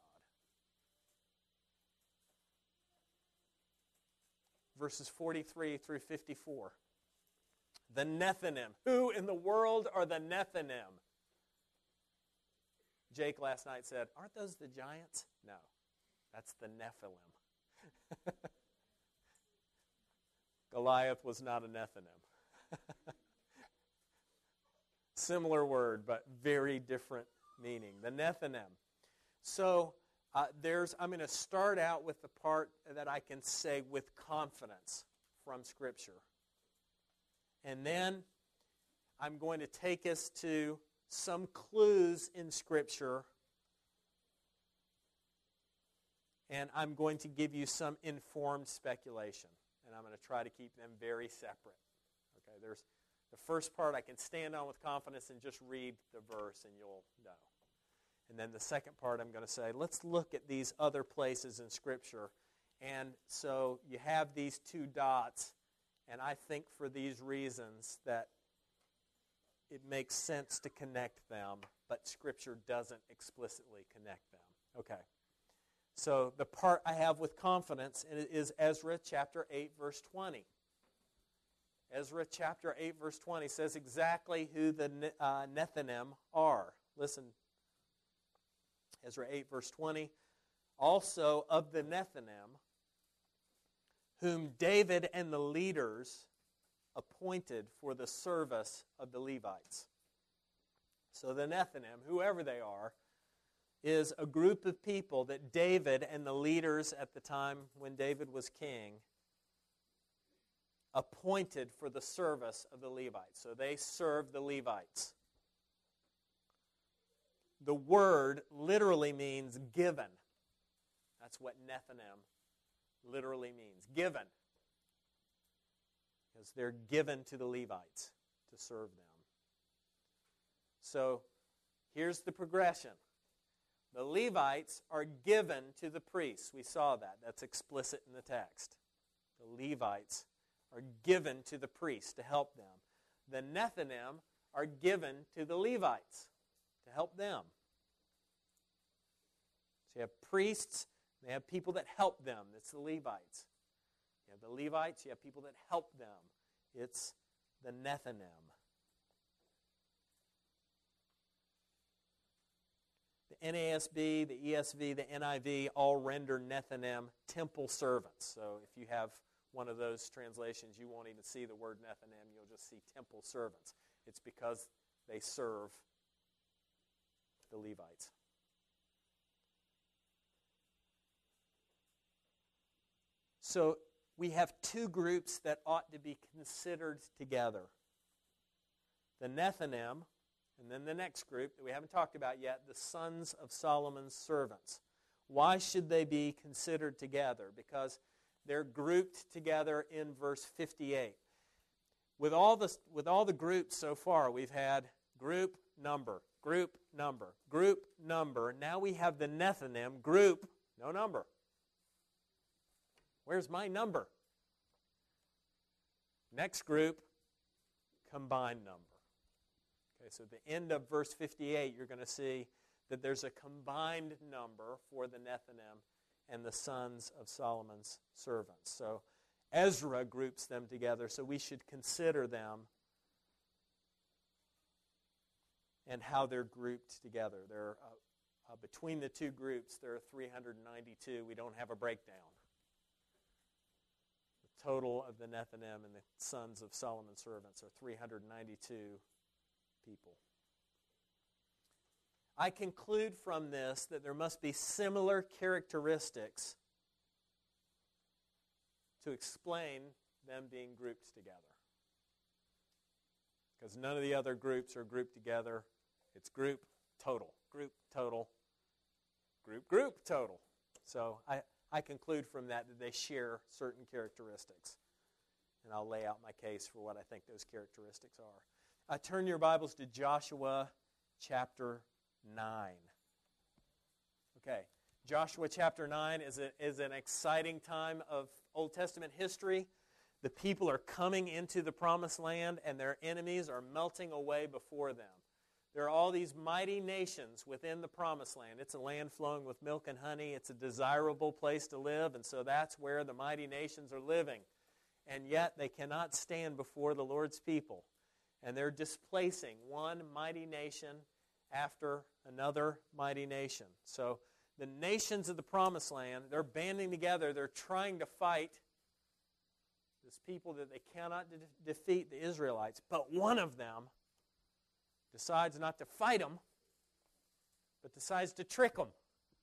Verses 43 through 54. The Nethinim. Who in the world are the Nethinim? Jake last night said, aren't those the giants? No, that's the Nephilim. Goliath was not a Nethinim. Similar word, but very different meaning. The Nethinim. So I'm going to start out with the part that I can say with confidence from Scripture. And then I'm going to take us to some clues in Scripture. And I'm going to give you some informed speculation. And I'm going to try to keep them very separate. Okay, there's the first part I can stand on with confidence and just read the verse and you'll know. And then the second part I'm going to say, let's look at these other places in Scripture. And so you have these two dots, and I think for these reasons that it makes sense to connect them, but Scripture doesn't explicitly connect them. Okay. So the part I have with confidence is Ezra chapter 8, verse 20. Ezra chapter 8, verse 20 says exactly who the Nethinim are. Listen. Ezra 8, verse 20. Also of the Nethinim, whom David and the leaders appointed for the service of the Levites. So the Nethinim, whoever they are, is a group of people that David and the leaders at the time when David was king appointed for the service of the Levites. So they served the Levites. The word literally means given. That's what Nethinim literally means, given. Because they're given to the Levites to serve them. So here's the progression. The Levites are given to the priests. We saw that. That's explicit in the text. The Levites are given to the priests to help them. The Nethinim are given to the Levites to help them. So you have priests, they have people that help them. That's the Levites. You have the Levites, you have people that help them. It's the Nethinim. The NASB, the ESV, the NIV all render Nethinim temple servants. So if you have one of those translations, you won't even see the word Nethinim. You'll just see temple servants. It's because they serve the Levites. So we have two groups that ought to be considered together. The Nethinim, and then the next group that we haven't talked about yet, the sons of Solomon's servants. Why should they be considered together? Because they're grouped together in verse 58. With all the groups so far, we've had group, number, group, number, group, number. Now we have the Nethinim, group, no number. Where's my number? Next group, combined number. Okay, so at the end of verse 58, you're going to see that there's a combined number for the Nethinim and the sons of Solomon's servants. So Ezra groups them together, so we should consider them and how they're grouped together. They're, between the two groups, there are 392. We don't have a breakdown. The total of the Nethinim and the sons of Solomon's servants are 392 people. I conclude from this that there must be similar characteristics to explain them being grouped together. Because none of the other groups are grouped together. It's group, total, group, total, group, total. So I conclude from that they share certain characteristics. And I'll lay out my case for what I think those characteristics are. Turn your Bibles to Joshua chapter 9. Okay, Joshua chapter 9 is an exciting time of Old Testament history. The people are coming into the promised land and their enemies are melting away before them. There are all these mighty nations within the promised land. It's a land flowing with milk and honey. It's a desirable place to live, and so that's where the mighty nations are living. And yet they cannot stand before the Lord's people. And they're displacing one mighty nation after another mighty nation. So the nations of the promised land, they're banding together. They're trying to fight this people that they cannot defeat, the Israelites. But one of them decides not to fight them, but decides to trick them.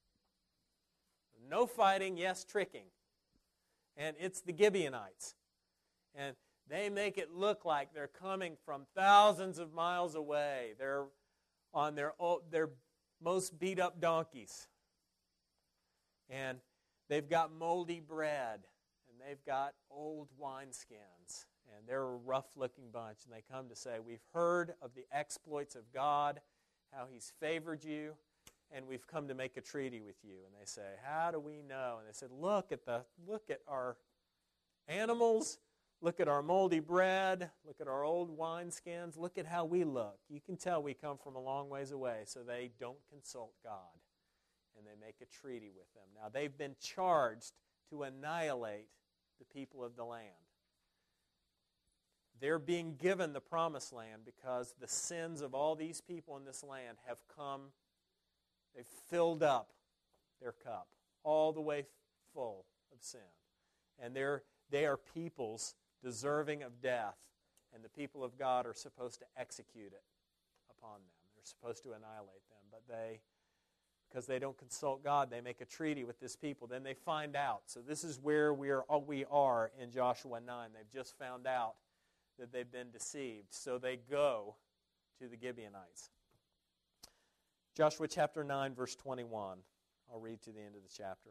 No fighting, yes, tricking. And it's the Gibeonites. And they make it look like they're coming from thousands of miles away. They're on their most beat-up donkeys. And they've got moldy bread. And they've got old wineskins. And they're a rough-looking bunch. And they come to say, we've heard of the exploits of God, how He's favored you, and we've come to make a treaty with you. And they say, how do we know? And they said, look at our animals. Look at our moldy bread. Look at our old wineskins. Look at how we look. You can tell we come from a long ways away. So they don't consult God. And they make a treaty with them. Now, they've been charged to annihilate the people of the land. They're being given the promised land because the sins of all these people in this land have come, they've filled up their cup all the way full of sin. And they are peoples deserving of death, and the people of God are supposed to execute it upon them. They're They're supposed to annihilate them, but because they don't consult God, they make a treaty with this people. Then they find out. So this is where we are in Joshua 9. They've just found out that they've been deceived. So they go to the Gibeonites. Joshua chapter 9, verse 21. I'll read to the end of the chapter.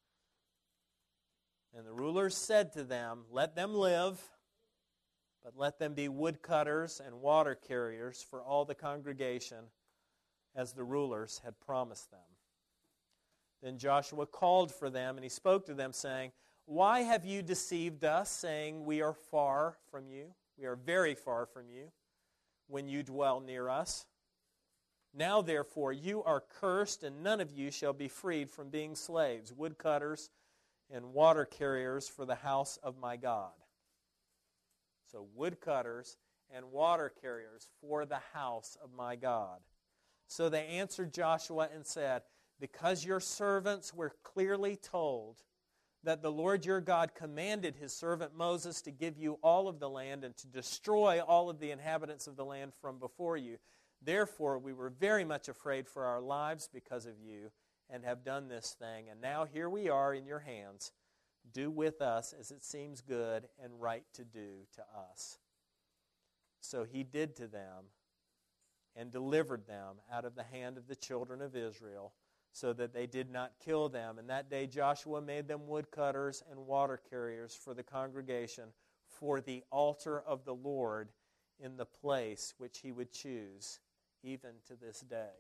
And the rulers said to them, "Let them live, but let them be woodcutters and water carriers for all the congregation, as the rulers had promised them." Then Joshua called for them, and he spoke to them, saying, "Why have you deceived us, saying, 'We are far from you'? We are very far from you, when you dwell near us. Now, therefore, you are cursed, and none of you shall be freed from being slaves, woodcutters and water carriers for the house of my God." So, woodcutters and water carriers for the house of my God. So they answered Joshua and said, "Because your servants were clearly told that the Lord your God commanded his servant Moses to give you all of the land and to destroy all of the inhabitants of the land from before you, therefore we were very much afraid for our lives because of you and have done this thing. And now here we are in your hands. Do with us as it seems good and right to do to us." So he did to them and delivered them out of the hand of the children of Israel, so that they did not kill them. And that day Joshua made them woodcutters and water carriers for the congregation, for the altar of the Lord in the place which he would choose, even to this day.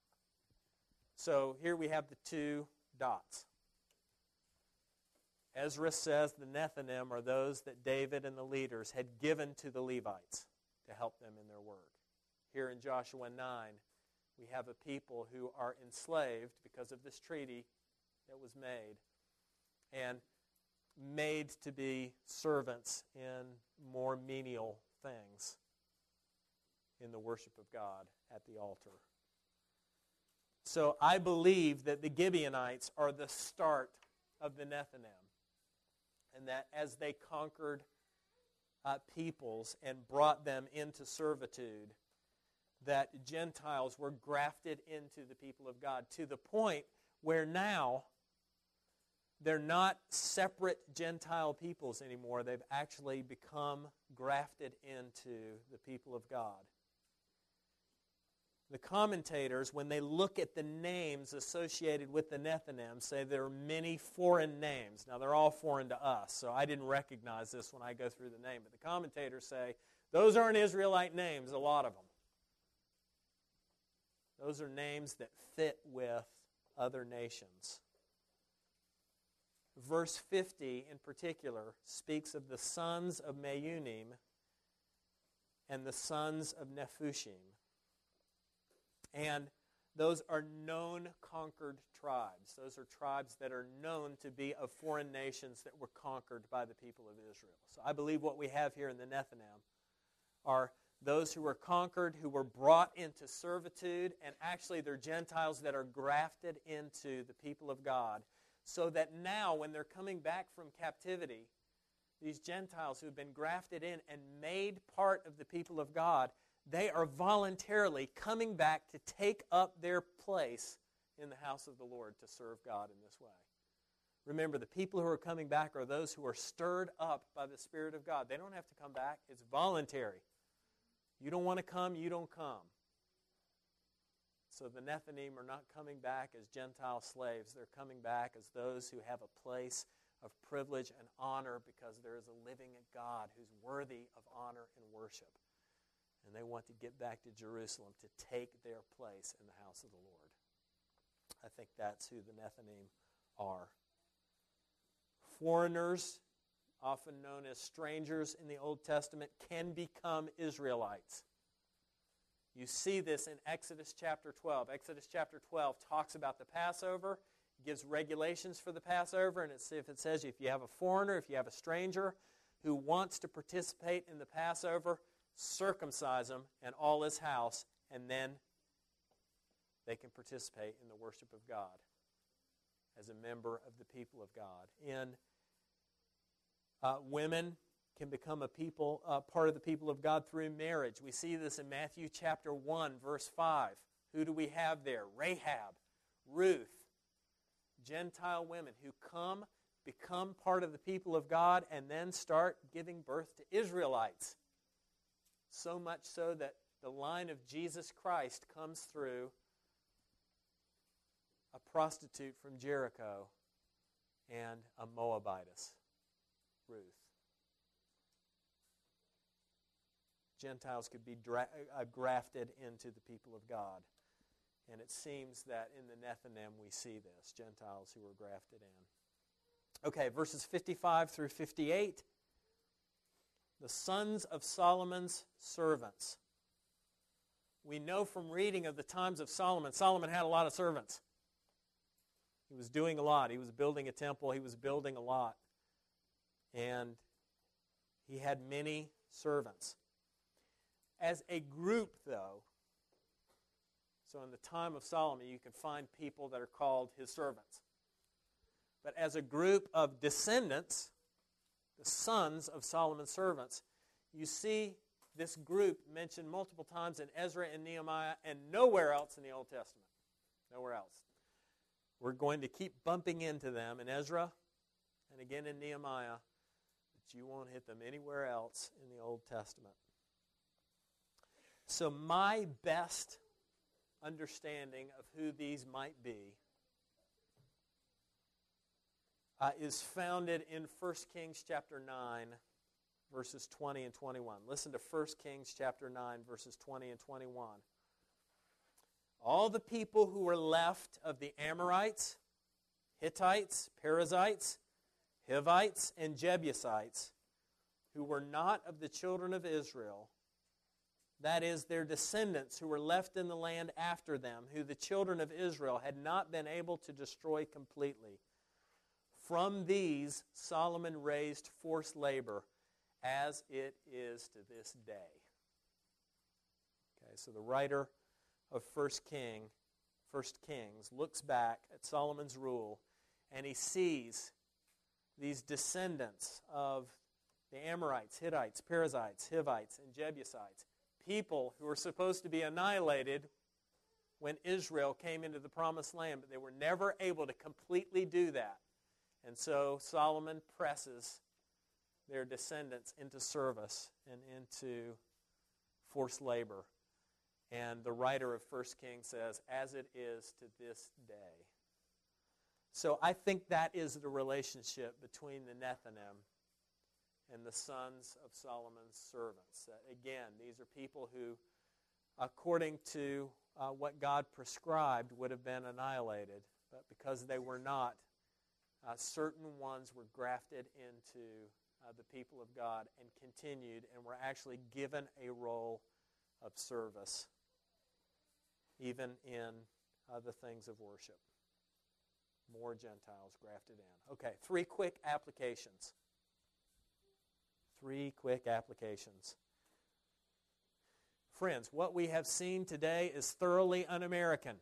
So here we have the two dots. Ezra says the Nethinim are those that David and the leaders had given to the Levites to help them in their work. Here in Joshua 9, we have a people who are enslaved because of this treaty that was made, and made to be servants in more menial things in the worship of God at the altar. So I believe that the Gibeonites are the start of the Nethinim, and that as they conquered peoples and brought them into servitude, that Gentiles were grafted into the people of God to the point where now they're not separate Gentile peoples anymore. They've actually become grafted into the people of God. The commentators, when they look at the names associated with the Nethinim, say there are many foreign names. Now, they're all foreign to us, so I didn't recognize this when I go through the name. But the commentators say those aren't Israelite names, a lot of them. Those are names that fit with other nations. Verse 50 in particular speaks of the sons of Meunim and the sons of Nephushim. And those are known conquered tribes. Those are tribes that are known to be of foreign nations that were conquered by the people of Israel. So I believe what we have here in the Nethinim are those who were conquered, who were brought into servitude, and actually they're Gentiles that are grafted into the people of God, so that now when they're coming back from captivity, these Gentiles who have been grafted in and made part of the people of God, they are voluntarily coming back to take up their place in the house of the Lord to serve God in this way. Remember, the people who are coming back are those who are stirred up by the Spirit of God. They don't have to come back. It's voluntary. You don't want to come, you don't come. So the Nethinim are not coming back as Gentile slaves. They're coming back as those who have a place of privilege and honor because there is a living God who's worthy of honor and worship. And they want to get back to Jerusalem to take their place in the house of the Lord. I think that's who the Nethinim are. Foreigners, often known as strangers in the Old Testament, can become Israelites. You see this in Exodus chapter 12. Exodus chapter 12 talks about the Passover, gives regulations for the Passover, and it says if you have a foreigner, if you have a stranger who wants to participate in the Passover, circumcise him and all his house, and then they can participate in the worship of God as a member of the people of God. Women can become a people, part of the people of God through marriage. We see this in Matthew chapter 1, verse 5. Who do we have there? Rahab, Ruth, Gentile women who become part of the people of God, and then start giving birth to Israelites. So much so that the line of Jesus Christ comes through a prostitute from Jericho and a Moabitess, Ruth. Gentiles could be grafted into the people of God. And it seems that in the Nethinim we see this, Gentiles who were grafted in. Okay, verses 55 through 58. The sons of Solomon's servants. We know from reading of the times of Solomon, Solomon had a lot of servants. He was doing a lot. He was building a temple. He was building a lot. And he had many servants. As a group, though, so in the time of Solomon, you can find people that are called his servants. But as a group of descendants, the sons of Solomon's servants, you see this group mentioned multiple times in Ezra and Nehemiah and nowhere else in the Old Testament. Nowhere else. We're going to keep bumping into them in Ezra and again in Nehemiah, but you won't hit them anywhere else in the Old Testament. So my best understanding of who these might be is founded in 1 Kings chapter 9, verses 20 and 21. Listen to 1 Kings chapter 9, verses 20 and 21. All the people who were left of the Amorites, Hittites, Perizzites, Hivites, and Jebusites, who were not of the children of Israel, that is, their descendants who were left in the land after them, who the children of Israel had not been able to destroy completely. From these, Solomon raised forced labor, as it is to this day. Okay, so the writer of 1 Kings looks back at Solomon's rule, and he sees these descendants of the Amorites, Hittites, Perizzites, Hivites, and Jebusites, people who were supposed to be annihilated when Israel came into the promised land, but they were never able to completely do that. And so Solomon presses their descendants into service and into forced labor. And the writer of 1 Kings says, as it is to this day. So I think that is the relationship between the Nethinim and the sons of Solomon's servants. Again, these are people who, according to what God prescribed, would have been annihilated. But because they were not, certain ones were grafted into the people of God and continued and were actually given a role of service, even in the things of worship. More Gentiles grafted in. Okay, 3 quick applications. 3 quick applications. Friends, what we have seen today is thoroughly un-American.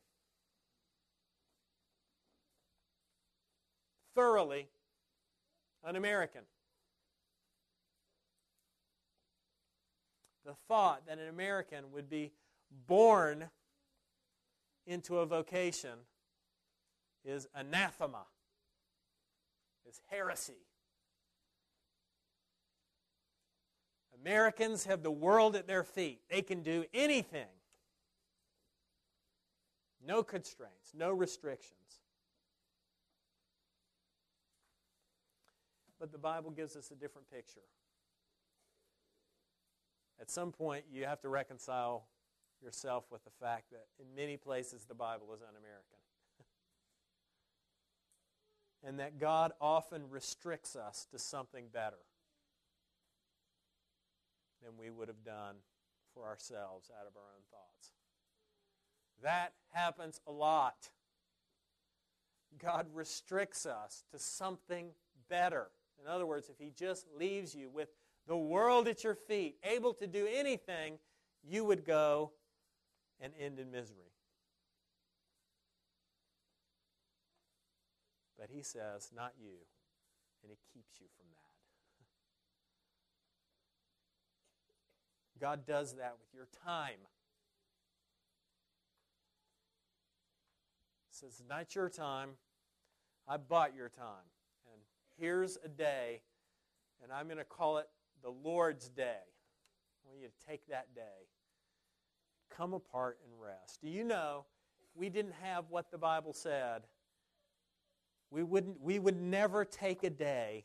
Thoroughly un-American. The thought that an American would be born into a vocation is anathema, is heresy. Americans have the world at their feet. They can do anything. No constraints, no restrictions. But the Bible gives us a different picture. At some point, you have to reconcile yourself with the fact that in many places the Bible is un-American. And that God often restricts us to something better than we would have done for ourselves out of our own thoughts. That happens a lot. God restricts us to something better. In other words, if He just leaves you with the world at your feet, able to do anything, you would go and end in misery. But He says, not you, and He keeps you from that. God does that with your time. He says, it's not your time. I bought your time. And here's a day, and I'm going to call it the Lord's Day. I want you to take that day, come apart and rest. Do you know, if we didn't have what the Bible said, we would never take a day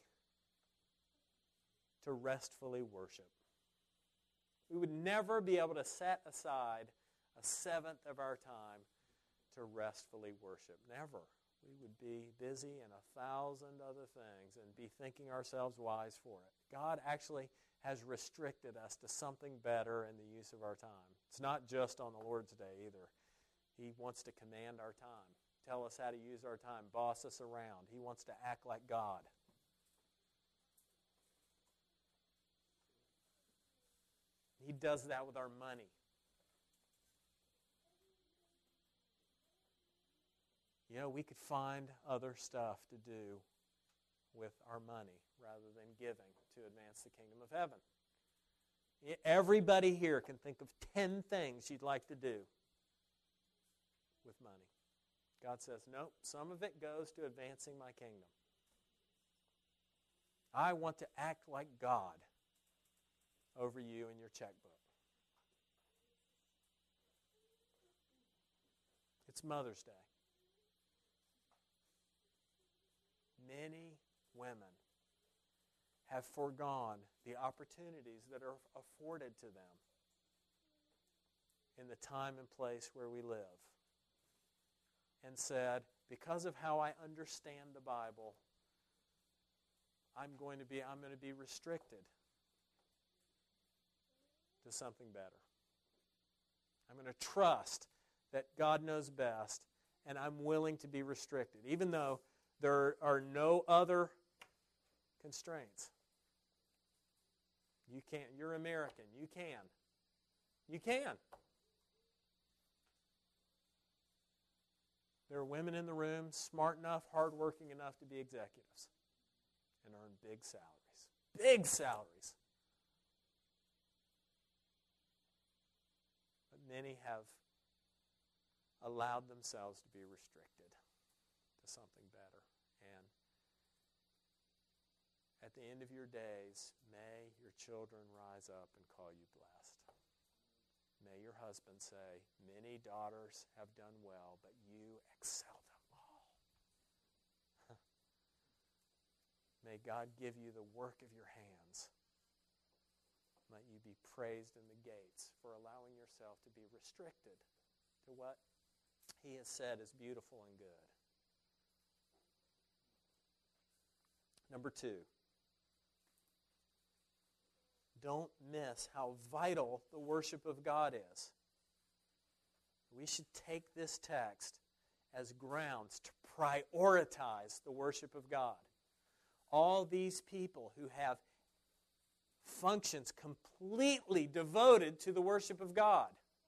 to restfully worship. We would never be able to set aside a seventh of our time to restfully worship. Never. We would be busy in 1,000 other things and be thinking ourselves wise for it. God actually has restricted us to something better in the use of our time. It's not just on the Lord's Day either. He wants to command our time, tell us how to use our time, boss us around. He wants to act like God. He does that with our money. You know, we could find other stuff to do with our money rather than giving to advance the kingdom of heaven. Everybody here can think of 10 things you'd like to do with money. God says, nope, some of it goes to advancing my kingdom. I want to act like God over you in your checkbook. It's Mother's Day. Many women have foregone the opportunities that are afforded to them in the time and place where we live and said, because of how I understand the Bible, I'm going to be restricted to something better. I'm going to trust that God knows best, and I'm willing to be restricted, even though there are no other constraints. You can't. You're American. You can. You can. There are women in the room smart enough, hardworking enough to be executives and earn big salaries. Big salaries. But many have allowed themselves to be restricted to something better. And at the end of your days, may your children rise up and call you blessed. May your husband say, many daughters have done well, but you excel them all. May God give you the work of your hands. Let you be praised in the gates for allowing yourself to be restricted to what He has said is beautiful and good. Number 2, don't miss how vital the worship of God is. We should take this text as grounds to prioritize the worship of God. All these people who have functions completely devoted to the worship of God.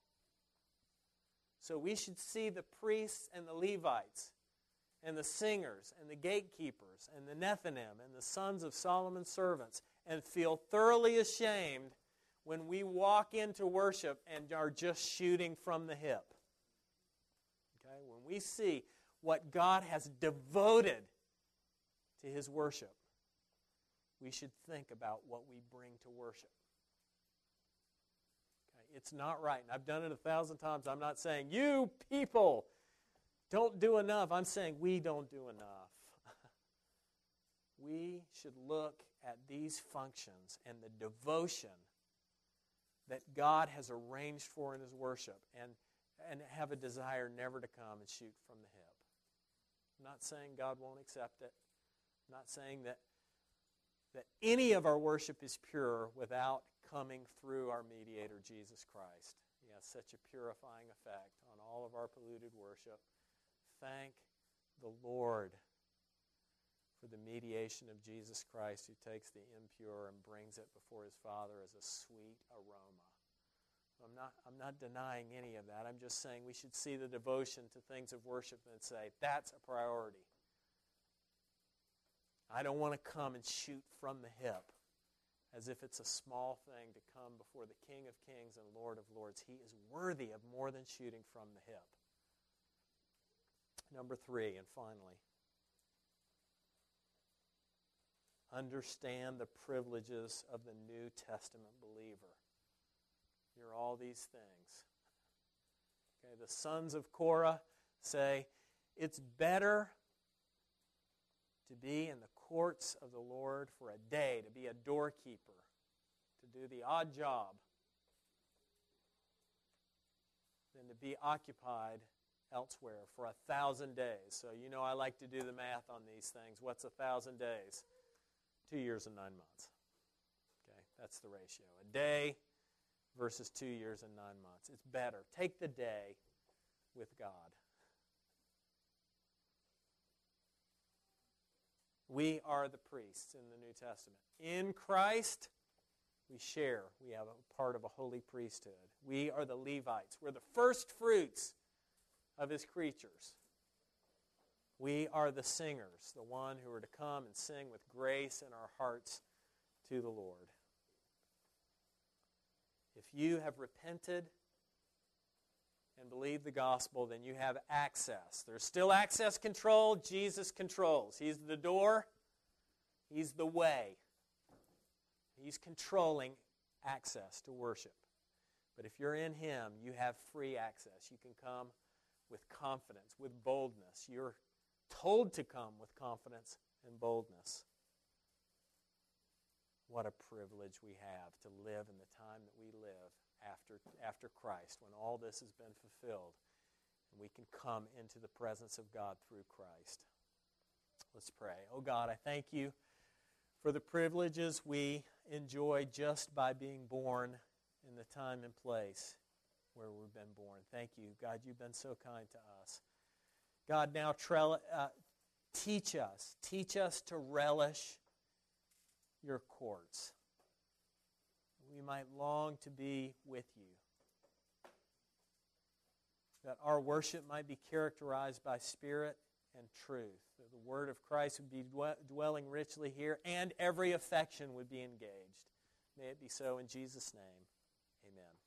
So we should see the priests and the Levites and the singers and the gatekeepers and the Nethinim and the sons of Solomon's servants and feel thoroughly ashamed when we walk into worship and are just shooting from the hip. Okay? When we see what God has devoted to His worship, we should think about what we bring to worship. Okay? It's not right. And I've done it 1,000 times. I'm not saying, you people don't do enough. I'm saying we don't do enough. We should look at these functions and the devotion that God has arranged for in His worship and have a desire never to come and shoot from the hip. I'm not saying God won't accept it. I'm not saying that any of our worship is pure without coming through our mediator, Jesus Christ. He has such a purifying effect on all of our polluted worship. Thank the Lord for the mediation of Jesus Christ, who takes the impure and brings it before His Father as a sweet aroma. I'm not denying any of that. I'm just saying we should see the devotion to things of worship and say, that's a priority. I don't want to come and shoot from the hip as if it's a small thing to come before the King of Kings and Lord of Lords. He is worthy of more than shooting from the hip. Number 3, and finally, understand the privileges of the New Testament believer. You're all these things. Okay, the sons of Korah say, it's better to be in the courts of the Lord for a day, to be a doorkeeper, to do the odd job, than to be occupied elsewhere for 1,000 days. So you know I like to do the math on these things. What's 1,000 days? 2 years and 9 months. Okay, that's the ratio. A day versus 2 years and 9 months. It's better. Take the day with God. We are the priests in the New Testament. In Christ, we share. We have a part of a holy priesthood. We are the Levites. We're the first fruits of His creatures. We are the singers, the one who are to come and sing with grace in our hearts to the Lord. If you have repented and believed the gospel, then you have access. There's still access control. Jesus controls. He's the door. He's the way. He's controlling access to worship. But if you're in Him, you have free access. You can come with confidence, with boldness. You're told to come with confidence and boldness. What a privilege we have to live in the time that we live after Christ, when all this has been fulfilled, and we can come into the presence of God through Christ. Let's pray. Oh God, I thank You for the privileges we enjoy just by being born in the time and place where we've been born. Thank You, God, You've been so kind to us. God, now teach us to relish Your courts. We might long to be with You. That our worship might be characterized by spirit and truth. That the word of Christ would be dwelling richly here, and every affection would be engaged. May it be so in Jesus' name. Amen.